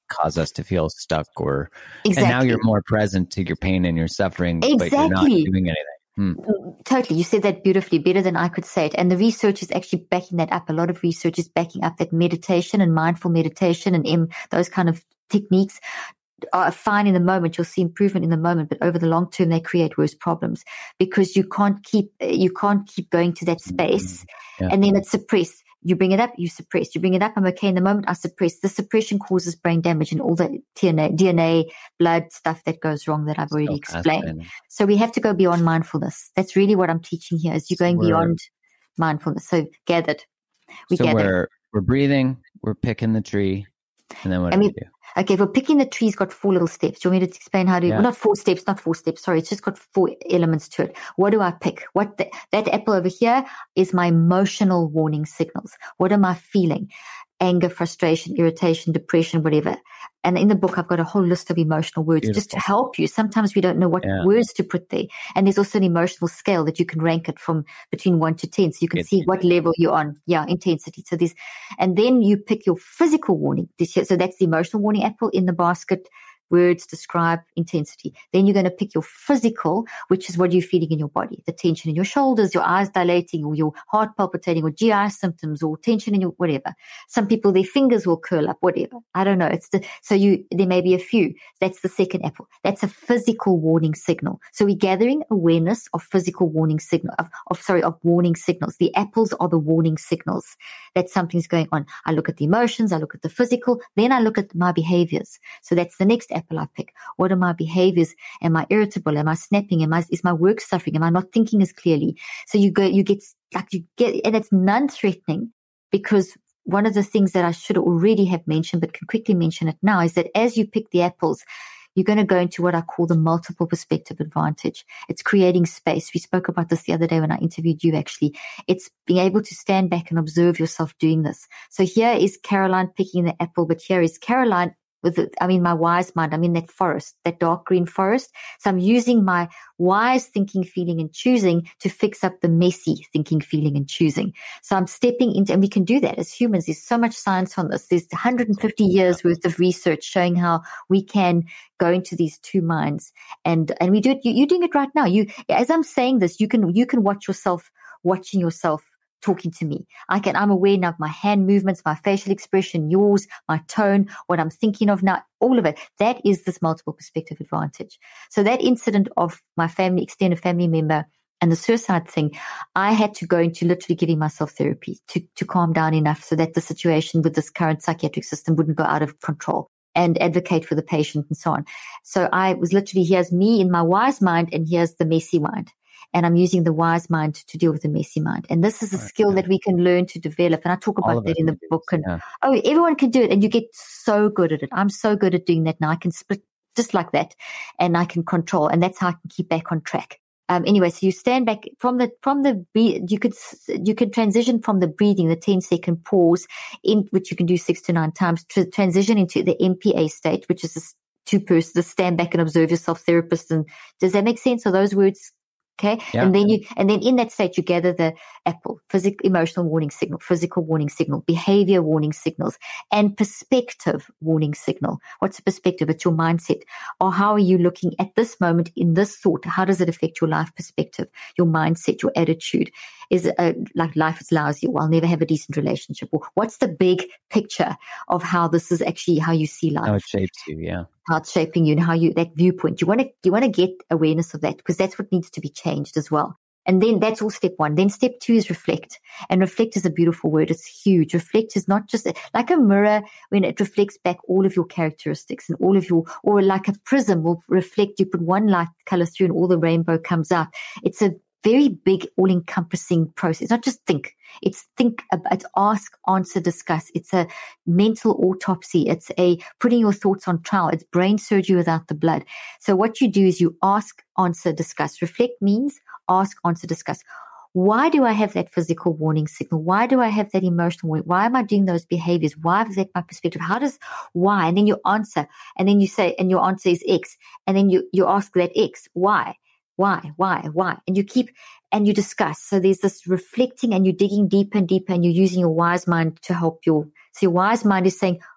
cause us to feel stuck or, exactly. and now you're more present to your pain and your suffering, exactly. but you're not doing anything. Hmm. Totally. You said that beautifully, better than I could say it. And the research is actually backing that up. A lot of research is backing up that meditation and mindful meditation and M, those kind of techniques are fine in the moment. You'll see improvement in the moment, but over the long term, they create worse problems because you can't keep, you can't keep going to that space mm-hmm. yeah. and then it's suppressed. You bring it up, you suppress. You bring it up, I'm okay in the moment, I suppress. The suppression causes brain damage and all the D N A, D N A, blood stuff that goes wrong that I've already so explained. So we have to go beyond mindfulness. That's really what I'm teaching here is you're going we're, beyond mindfulness. So gathered. We so gather. we're, we're breathing, we're picking the tree, and then what do we do? Okay, well, picking the tree's got four little steps. Do you want me to explain how to, yeah. well, not four steps, not four steps, sorry. It's just got four elements to it. What do I pick? What the, that apple over here is my emotional warning signals. What am I feeling? Anger, frustration, irritation, depression, whatever. And in the book, I've got a whole list of emotional words Beautiful. Just to help you. Sometimes we don't know what yeah. words to put there. And there's also an emotional scale that you can rank it from between one to ten. So you can it's, see what level you're on. Yeah, intensity. So this, and then you pick your physical warning. So that's the emotional warning apple in the basket. Words describe intensity. Then you're going to pick your physical, which is what you're feeling in your body. The tension in your shoulders, your eyes dilating, or your heart palpitating, or G I symptoms, or tension in your whatever. Some people, their fingers will curl up, whatever. I don't know. It's the, so you, there may be a few. That's the second apple. That's a physical warning signal. So we're gathering awareness of physical warning signal, of, of sorry, of warning signals. The apples are the warning signals that something's going on. I look at the emotions, I look at the physical, then I look at my behaviors. So that's the next apple I pick. What are my behaviors? Am I irritable? Am I snapping? Am I, is my work suffering? Am I not thinking as clearly? So you go, you get, like you get, and it's non-threatening because one of the things that I should already have mentioned, but can quickly mention it now, is that as you pick the apples, you're going to go into what I call the multiple perspective advantage. It's creating space. We spoke about this the other day when I interviewed you, actually. It's being able to stand back and observe yourself doing this. So here is Caroline picking the apple, but here is Caroline with, the, I mean, my wise mind. I'm in that forest, that dark green forest. So I'm using my wise thinking, feeling, and choosing to fix up the messy thinking, feeling, and choosing. So I'm stepping into, and we can do that as humans. There's so much science on this. There's one hundred fifty years worth of research showing how we can go into these two minds. And, and we do it. You, you're doing it right now. You, as I'm saying this, you can, you can watch yourself watching yourself talking to me. I can, I'm aware now of my hand movements, my facial expression, yours, my tone, what I'm thinking of now, all of it. That is this multiple perspective advantage. So that incident of my family, extended family member and the suicide thing, I had to go into literally giving myself therapy to, to calm down enough so that the situation with this current psychiatric system wouldn't go out of control and advocate for the patient and so on. So I was literally, here's me in my wise mind and here's the messy mind. And I'm using the wise mind to deal with the messy mind. And this is a skill that we can learn to develop. And I talk about that in the book. And yeah. oh, everyone can do it. And you get so good at it. I'm so good at doing that now. I can split just like that and I can control. And that's how I can keep back on track. Um, anyway, so you stand back from the, from the, you could, you could transition from the breathing, the ten second pause in which you can do six to nine times to transition into the M P A state, which is this two person, the stand back and observe yourself therapist. And does that make sense? Are those words? Okay. Yeah. And then you, and then in that state, you gather the apple, physical, emotional warning signal, physical warning signal, behavior warning signals, and perspective warning signal. What's a perspective? It's your mindset. Or how are you looking at this moment in this thought? How does it affect your life perspective, your mindset, your attitude? Is it uh, like life is lousy, or I'll never have a decent relationship? Or what's the big picture of how this is actually how you see life? How it shapes you, yeah. How it's shaping you and how you, that viewpoint. You want to, you want to get awareness of that because that's what needs to be changed as well. And then that's all step one. Then step two is reflect. And reflect is a beautiful word. It's huge. Reflect is not just like a mirror when it reflects back all of your characteristics and all of your, or like a prism will reflect. You put one light color through and all the rainbow comes out. It's a very big, all-encompassing process. It's not just think. It's think, it's ask, answer, discuss. It's a mental autopsy. It's a putting your thoughts on trial. It's brain surgery without the blood. So what you do is you ask, answer, discuss. Reflect means ask, answer, discuss. Why do I have that physical warning signal? Why do I have that emotional warning? Why am I doing those behaviors? Why is that my perspective? How does, why? And then you answer. And then you say, and your answer is X. And then you, you ask that X. Why? Why, why, why? And you keep, and you discuss. So there's this reflecting and you're digging deeper and deeper and you're using your wise mind to help your, so your wise mind is saying,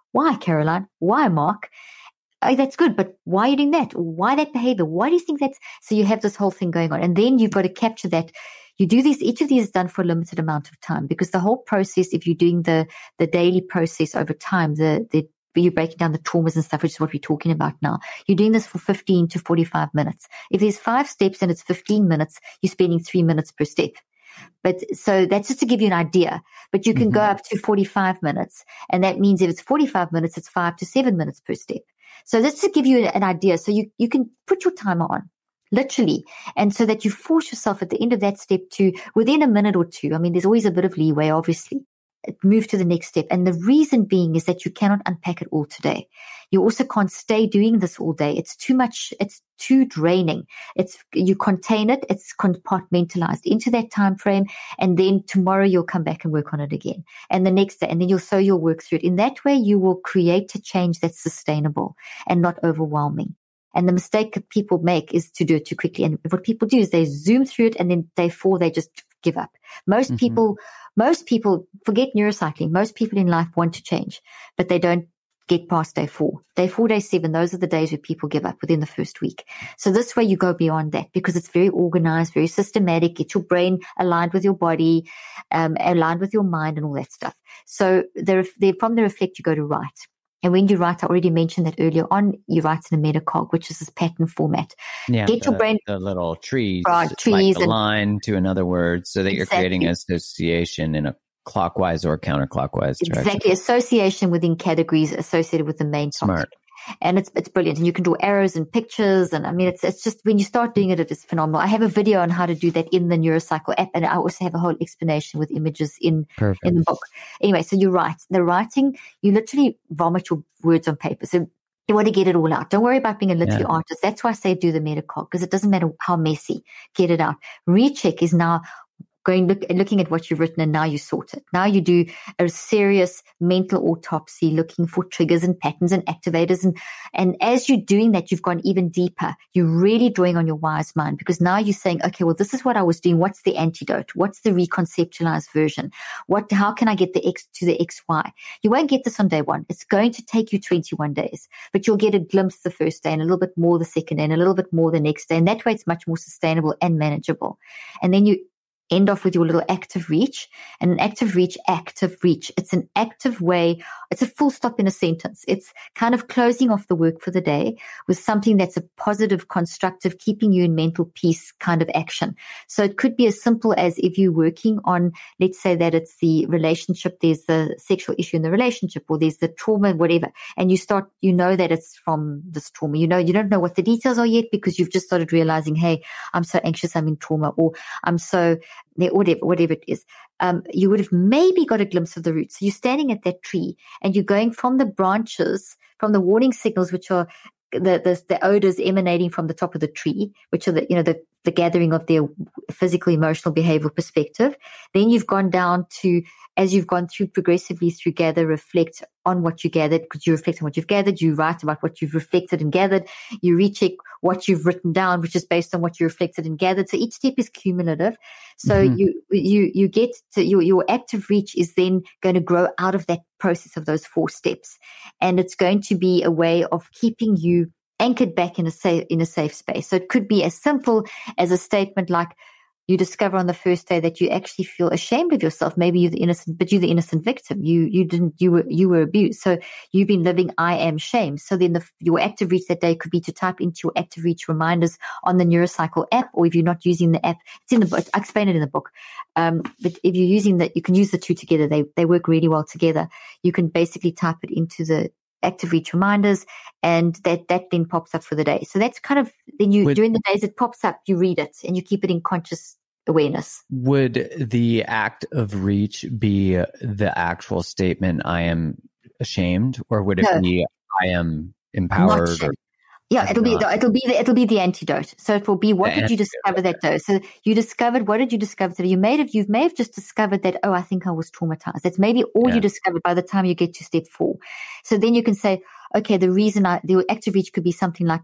Why, Caroline? Why, Mark? Oh, that's good, but why are you doing that? Why that behavior? Why do you think that's, so you have this whole thing going on. And then you've got to capture that. You do these, each of these is done for a limited amount of time, because the whole process, if you're doing the, the daily process over time, the, the, you're breaking down the traumas and stuff, which is what we're talking about now. You're doing this for fifteen to forty-five minutes. If there's five steps and it's fifteen minutes, you're spending three minutes per step. But so that's just to give you an idea, but you can mm-hmm. go up to forty-five minutes. And that means if it's forty-five minutes, it's five to seven minutes per step. So that's to give you an idea. So you, you can put your timer on, literally. And so that you force yourself at the end of that step to, within a minute or two, I mean, there's always a bit of leeway, obviously, move to the next step. And the reason being is that you cannot unpack it all today. You also can't stay doing this all day. It's too much. It's too draining. It's, you contain it. It's compartmentalized into that time frame. And then tomorrow you'll come back and work on it again. And the next day, and then you'll, so you'll work through it. In that way, you will create a change that's sustainable and not overwhelming. And the mistake that people make is to do it too quickly. And what people do is they zoom through it, and then day four, they just give up. Most mm-hmm. people, most people forget neurocycling. Most people in life want to change, but they don't get past day four. Day four, day seven, those are the days where people give up within the first week. So this way you go beyond that, because it's very organized, very systematic, get your brain aligned with your body, um, aligned with your mind and all that stuff. So there, from the reflect, you go to write. And when you write, I already mentioned that earlier on, you write in a metacog, which is this pattern format. Yeah, Get the, your brain. The little trees, right, trees like a line to another word, so that exactly. you're creating an association in a clockwise or counterclockwise direction. Exactly. Association within categories associated with the main topic. Smart. And it's it's brilliant. And you can draw arrows and pictures. And I mean, it's it's just, when you start doing it, it is phenomenal. I have a video on how to do that in the Neurocycle app. And I also have a whole explanation with images in, Perfect. in the book. Anyway, so you write. The writing, you literally vomit your words on paper. So you want to get it all out. Don't worry about being a literary yeah. artist. That's why I say do the metacog, because it doesn't matter how messy. Get it out. Recheck is now going look looking at what you've written, and now you sort it. Now you do a serious mental autopsy, looking for triggers and patterns and activators. And, and as you're doing that, you've gone even deeper. You're really drawing on your wise mind, because now you're saying, okay, well, this is what I was doing. What's the antidote? What's the reconceptualized version? What, how can I get the X to the X Y? You won't get this on day one. It's going to take you twenty-one days, but you'll get a glimpse the first day and a little bit more the second day and a little bit more the next day. And that way it's much more sustainable and manageable. And then you end off with your little active reach. And an active reach, active reach. It's an active way. It's a full stop in a sentence. It's kind of closing off the work for the day with something that's a positive, constructive, keeping you in mental peace kind of action. So it could be as simple as, if you're working on, let's say that it's the relationship, there's the sexual issue in the relationship, or there's the trauma, whatever. And you start, you know that it's from this trauma. You know, you don't know what the details are yet, because you've just started realizing, hey, I'm so anxious, I'm in trauma, or I'm so, whatever, whatever it is. Um, you would have maybe got a glimpse of the roots. So you're standing at that tree and you're going from the branches, from the warning signals, which are the, the, the odors emanating from the top of the tree, which are the, you know, the, the gathering of their physical, emotional, behavioral perspective. Then you've gone down to, as you've gone through progressively through gather, reflect on what you gathered, because you reflect on what you've gathered, you write about what you've reflected and gathered, you recheck what you've written down, which is based on what you reflected and gathered. So each step is cumulative. So mm-hmm. you, you, you get to your, your active reach is then going to grow out of that process of those four steps. And it's going to be a way of keeping you anchored back in a safe, in a safe space. So it could be as simple as a statement like, you discover on the first day that you actually feel ashamed of yourself. Maybe you're the innocent, but you're the innocent victim. You, you didn't, you were, you were abused. So you've been living, I am shame. So then the, your active reach that day could be to type into your active reach reminders on the Neurocycle app, or if you're not using the app, it's in the book. I explain it in the book. Um, but if you're using that, you can use the two together. They, they work really well together. You can basically type it into the active reach reminders, and that, that then pops up for the day. So that's kind of, then you, Would, during the days it pops up, you read it and you keep it in conscious awareness. Would the act of reach be the actual statement, I am ashamed, or would it no. be, I am empowered? Or, yeah, it'll not. be, the, it'll be, the, it'll be the antidote. So it will be, what the did you discover that day? So you discovered, what did you discover today? You may have, you may have just discovered that, oh, I think I was traumatized. That's maybe all yeah. you discovered by the time you get to step four. So then you can say, okay, the reason I, the active reach could be something like,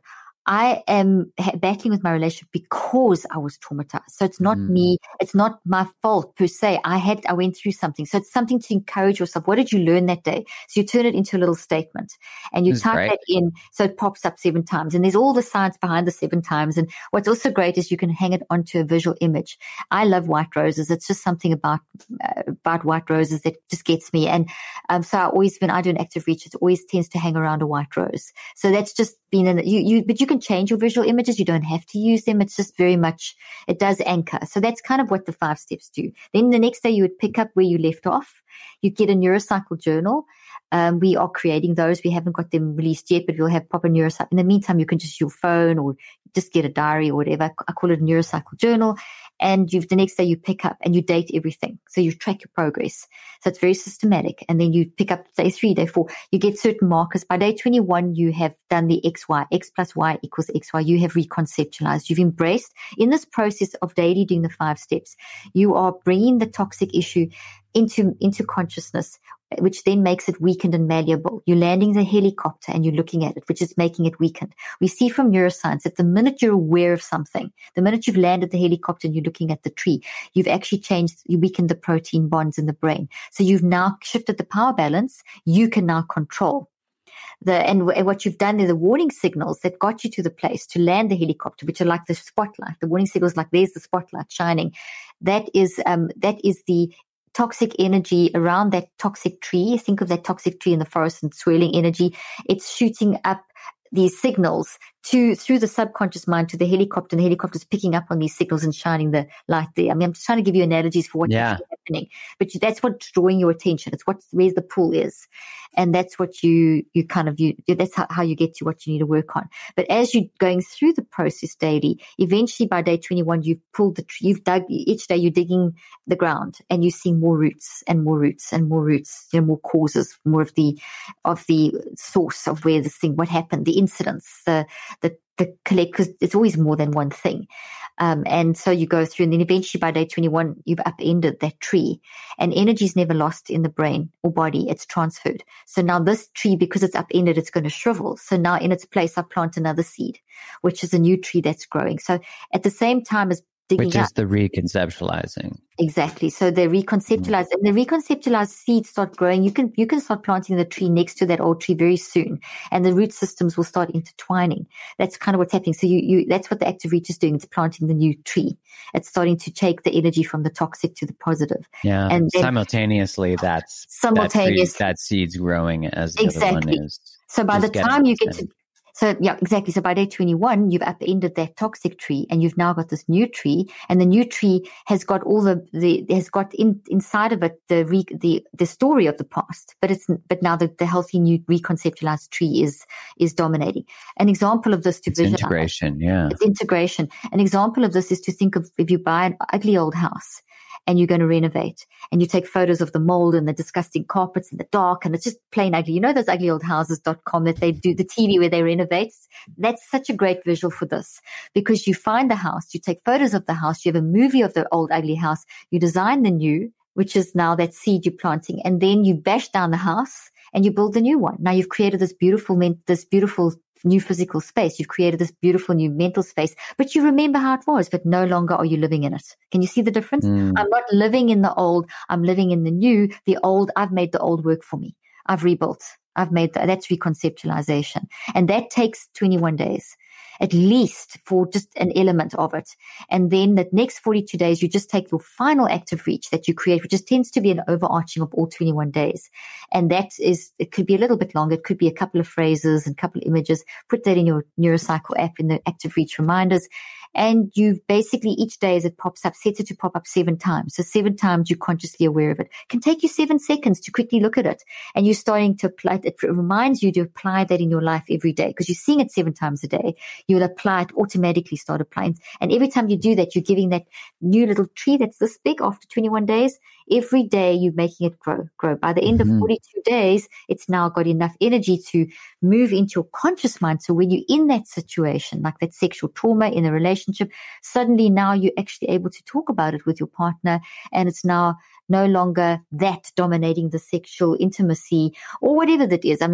I am ha- battling with my relationship because I was traumatized. So it's not mm. me. It's not my fault per se. I had, I went through something. So it's something to encourage yourself. What did you learn that day? So you turn it into a little statement and you type great. that in. So it pops up seven times and there's all the science behind the seven times. And what's also great is you can hang it onto a visual image. I love white roses. It's just something about, uh, about white roses that just gets me. And, um, so I always, when I do an active reach, it always tends to hang around a white rose. So that's just been in you, you, but you can change your visual images. You don't have to use them. It's just very much, it does anchor. So that's kind of what the five steps do. Then the next day you would pick up where you left off. You get a neurocycle journal. Um, we are creating those. We haven't got them released yet, but we'll have proper neurocycle. In the meantime, you can just use your phone or just get a diary or whatever. I call it a neurocycle journal. And you've, the next day you pick up and you date everything. So you track your progress. So it's very systematic. And then you pick up day three, day four, you get certain markers. By day twenty-one, you have done the X Y, X plus Y equals X Y. You have reconceptualized. You've embraced in this process of daily doing the five steps. You are bringing the toxic issue into, into consciousness, which then makes it weakened and malleable. You're landing the helicopter and you're looking at it, which is making it weakened. We see from neuroscience that the minute you're aware of something, the minute you've landed the helicopter and you're looking at the tree, you've actually changed, you weakened the protein bonds in the brain. So you've now shifted the power balance. You can now control. The, and w- what you've done is the warning signals that got you to the place to land the helicopter, which are like the spotlight. The warning signals like there's the spotlight shining. That is, um, that is the toxic energy around that toxic tree. Think of that toxic tree in the forest and swirling energy. It's shooting up these signals to through the subconscious mind to the helicopter, and the helicopter is picking up on these signals and shining the light there. I mean, I'm just trying to give you analogies for what's yeah. actually happening, but you, that's what's drawing your attention. It's what where the pull is, and that's what you you kind of you that's how, how you get to what you need to work on. But as you're going through the process daily, eventually by day twenty-one, you've pulled the tree, you've dug each day. You're digging the ground, and you see more roots and more roots and more roots. You know, more causes, more of the of the source of where this thing, what happened, the incidents, the the the collect, because it's always more than one thing. Um, and so you go through, and then eventually by day twenty-one, you've upended that tree, and energy is never lost in the brain or body. It's transferred. So now this tree, because it's upended, it's going to shrivel. So now in its place, I plant another seed, which is a new tree that's growing. So at the same time as digging Which is up, the reconceptualizing. Exactly. So they reconceptualize, mm. and the reconceptualized seeds start growing. You can, you can start planting the tree next to that old tree very soon, and the root systems will start intertwining. That's kind of what's happening. So you, you, that's what the active reach is doing. It's planting the new tree. It's starting to take the energy from the toxic to the positive. Yeah. And then, simultaneously, that's, simultaneous, that, tree, that seed's growing as the exactly. other one is. So by the time you get to, So yeah, exactly. So by day twenty-one, you've upended that toxic tree, and you've now got this new tree, and the new tree has got all the, the has got in, inside of it the re, the the story of the past, but it's but now the, the healthy new reconceptualized tree is is dominating. An example of this to it's visualize, integration, yeah, it's integration. An example of this is to think of if you buy an ugly old house and you're going to renovate, and you take photos of the mold and the disgusting carpets and the dark, and it's just plain ugly. You know those ugly old houses dot com that they do the T V where they renovate? That's such a great visual for this, because you find the house, you take photos of the house, you have a movie of the old ugly house, you design the new, which is now that seed you're planting, and then you bash down the house and you build the new one. Now you've created this beautiful, this beautiful new physical space. You've created this beautiful new mental space, but you remember how it was, but no longer are you living in it. Can you see the difference? Mm. I'm not living in the old. I'm living in the new. The old, I've made the old work for me. I've rebuilt. I've made that. That's reconceptualization. And that takes twenty-one days. At least for just an element of it. And then the next forty-two days, you just take your final active reach that you create, which just tends to be an overarching of all twenty-one days. And that is, it could be a little bit longer. It could be a couple of phrases and a couple of images. Put that in your Neurocycle app in the active reach reminders. And you basically each day as it pops up, set it to pop up seven times. So seven times you're consciously aware of it. It can take you seven seconds to quickly look at it. And you're starting to apply it. It reminds you to apply that in your life every day, because you're seeing it seven times a day. You'll apply it, automatically start applying. And every time you do that, you're giving that new little tree that's this big after twenty-one days. Every day you're making it grow, grow. By the end mm-hmm. of forty-two days, it's now got enough energy to move into your conscious mind. So when you're in that situation, like that sexual trauma in a relationship, suddenly now you're actually able to talk about it with your partner, and it's now no longer that dominating the sexual intimacy or whatever that is. I mean, just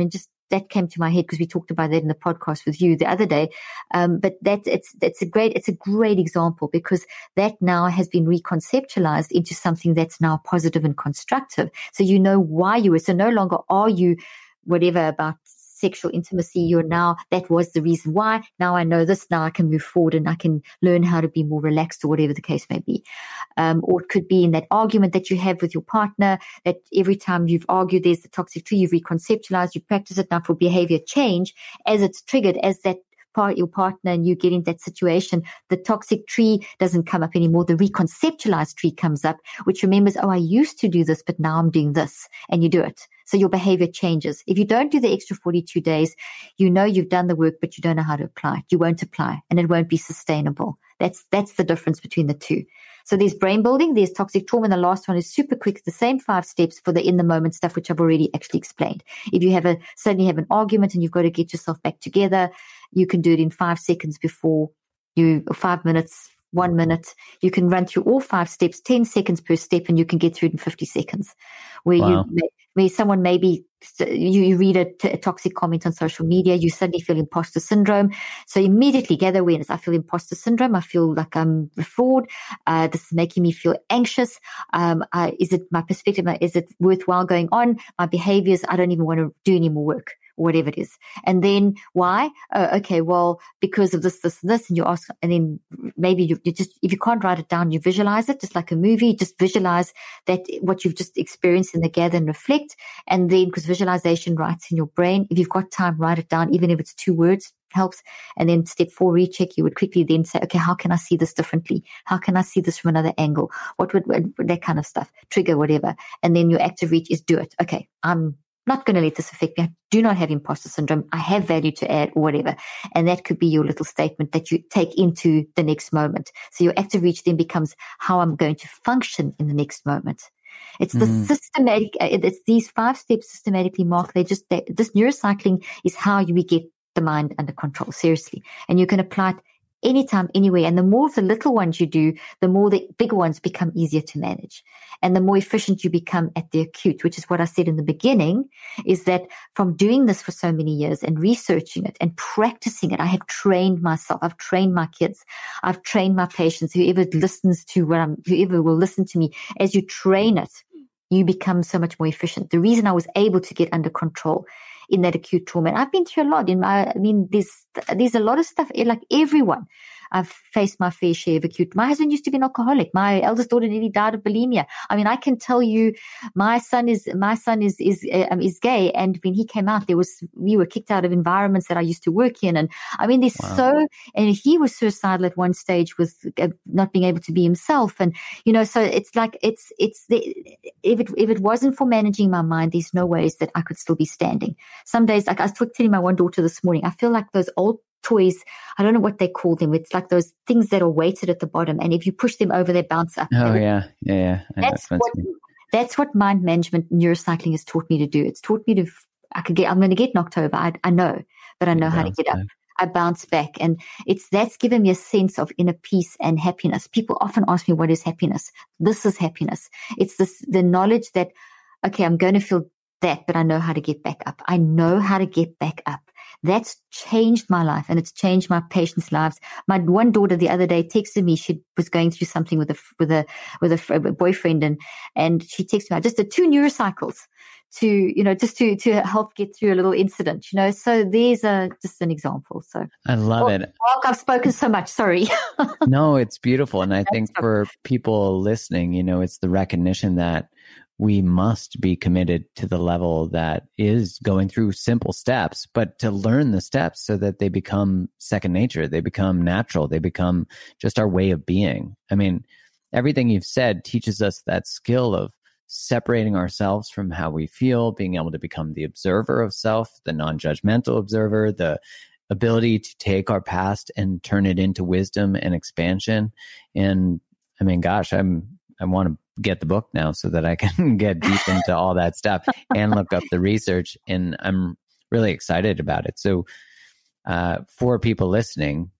that came to my head because we talked about that in the podcast with you the other day. Um, but that it's, it's a great, it's a great example because that now has been reconceptualized into something that's now positive and constructive. So you know why you were, so no longer are you whatever about sexual intimacy, you're now, that was the reason why. Now I know this, now I can move forward and I can learn how to be more relaxed or whatever the case may be. Um, or it could be in that argument that you have with your partner, that every time you've argued, there's the toxic tree, you've reconceptualized, you practice it now for behavior change. As it's triggered, as that part, your partner and you get in that situation, the toxic tree doesn't come up anymore. The reconceptualized tree comes up, which remembers, oh, I used to do this, but now I'm doing this, and you do it. So your behavior changes. If you don't do the extra forty-two days, you know you've done the work, but you don't know how to apply it. You won't apply, and it won't be sustainable. That's that's the difference between the two. So there's brain building, there's toxic trauma, and the last one is super quick, the same five steps for the in the moment stuff, which I've already actually explained. If you have a suddenly have an argument and you've got to get yourself back together, you can do it in five seconds before you, or five minutes, one minute. You can run through all five steps, ten seconds per step, and you can get through it in fifty seconds. Where wow. you, where someone maybe, you, you read a, t- a toxic comment on social media, you suddenly feel imposter syndrome. So immediately gather awareness. I feel imposter syndrome. I feel like I'm a fraud. Uh, this is making me feel anxious. Um, uh, is it my perspective? Is it worthwhile going on? My behaviors, I don't even want to do any more work. Whatever it is. And then why? Oh, okay, well, because of this, this, and this, and you ask, and then maybe you, you just, if you can't write it down, you visualize it, just like a movie, just visualize that what you've just experienced in the gather and reflect. And then, because visualization writes in your brain, if you've got time, write it down, even if it's two words, helps. And then step four, recheck, you would quickly then say, okay, how can I see this differently? How can I see this from another angle? What would, that kind of stuff, trigger, whatever. And then your active reach is do it. Okay, I'm not going to let this affect me. I do not have imposter syndrome. I have value to add or whatever. And that could be your little statement that you take into the next moment. So your active reach then becomes how I'm going to function in the next moment. It's the mm. systematic, it's these five steps systematically marked. They just, they, this neurocycling is how you get the mind under control, seriously. And you can apply it anytime, anywhere. And the more of the little ones you do, the more the big ones become easier to manage. And the more efficient you become at the acute, which is what I said in the beginning, is that from doing this for so many years and researching it and practicing it, I have trained myself. I've trained my kids. I've trained my patients. Whoever listens to what I'm, whoever will listen to me, as you train it, you become so much more efficient. The reason I was able to get under control in that acute trauma, and I've been through a lot. In my, I mean, there's there's a lot of stuff. Like everyone, I've faced my fair share of acute. My husband used to be an alcoholic. My eldest daughter nearly died of bulimia. I mean, I can tell you, my son is my son is is um, is gay, and when he came out, there was we were kicked out of environments that I used to work in, and I mean, there's wow. so, and he was suicidal at one stage with uh, not being able to be himself, and you know, so it's like it's it's the, if it if it wasn't for managing my mind, there's no ways that I could still be standing. Some days, like I was telling my one daughter this morning, I feel like those old toys, I don't know what they call them. It's like those things that are weighted at the bottom, and if you push them over, they bounce up. Oh yeah, yeah, yeah. That's what that's what mind management neurocycling has taught me to do. It's taught me to. I could get. I'm going to get knocked over. I, I know, but I know you how to get up. Back. I bounce back, and it's that's given me a sense of inner peace and happiness. People often ask me, "What is happiness?" This is happiness. It's this the knowledge that okay, I'm going to feel that, but I know how to get back up. I know how to get back up. That's changed my life, and it's changed my patients' lives. My one daughter the other day texted me. She was going through something with a with a with a, a boyfriend, and and she texted me, "I just did two neurocycles to you know just to to help get through a little incident." You know, so there's a just an example. So I love well, it. Well, I've spoken so much. Sorry. No, it's beautiful, and I think for people listening, you know, it's the recognition that we must be committed to the level that is going through simple steps, but to learn the steps so that they become second nature, they become natural, they become just our way of being. I mean, everything you've said teaches us that skill of separating ourselves from how we feel, being able to become the observer of self, the non-judgmental observer, the ability to take our past and turn it into wisdom and expansion. And I mean, gosh, I'm, I want to get the book now so that I can get deep into all that stuff and look up the research. And I'm really excited about it. So, uh, for people listening,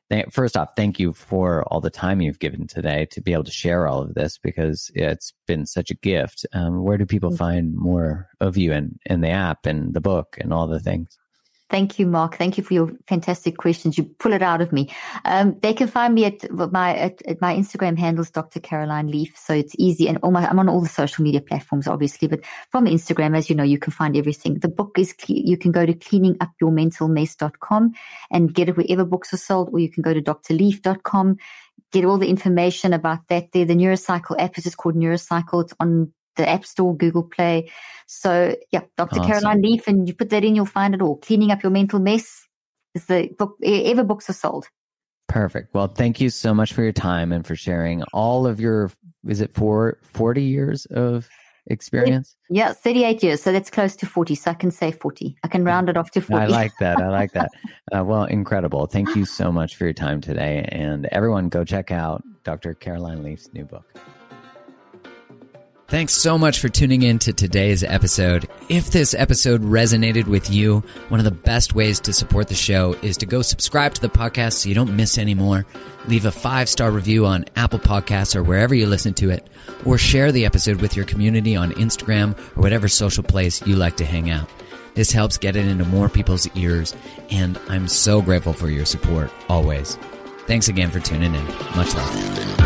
th- first off, thank you for all the time you've given today to be able to share all of this, because it's been such a gift. Um, where do people find more of you and, and the app and the book and all the things? Thank you, Mark. Thank you for your fantastic questions. You pull it out of me. Um, they can find me at my at, at my Instagram handles, Doctor Caroline Leaf. So it's easy, and all my, I'm on all the social media platforms, obviously. But from Instagram, as you know, you can find everything. The book is you can go to cleaning up your mental mess dot com and get it wherever books are sold, or you can go to dr leaf dot com, get all the information about that there. The Neurocycle app is just called Neurocycle. It's on the App Store, Google Play. So yeah, Doctor Awesome. Caroline Leaf, and you put that in, you'll find it all. Cleaning Up Your Mental Mess is the book, ever books are sold. Perfect. Well, thank you so much for your time and for sharing all of your, is it for forty years of experience? Yeah, thirty-eight years. So that's close to forty. So I can say forty. I can round it off to forty. I like that. I like that. Uh, well, incredible. Thank you so much for your time today. And everyone go check out Doctor Caroline Leaf's new book. Thanks so much for tuning in to today's episode. If this episode resonated with you, one of the best ways to support the show is to go subscribe to the podcast so you don't miss any more. Leave a five-star review on Apple Podcasts or wherever you listen to it, or share the episode with your community on Instagram or whatever social place you like to hang out. This helps get it into more people's ears, and I'm so grateful for your support, always. Thanks again for tuning in. Much love.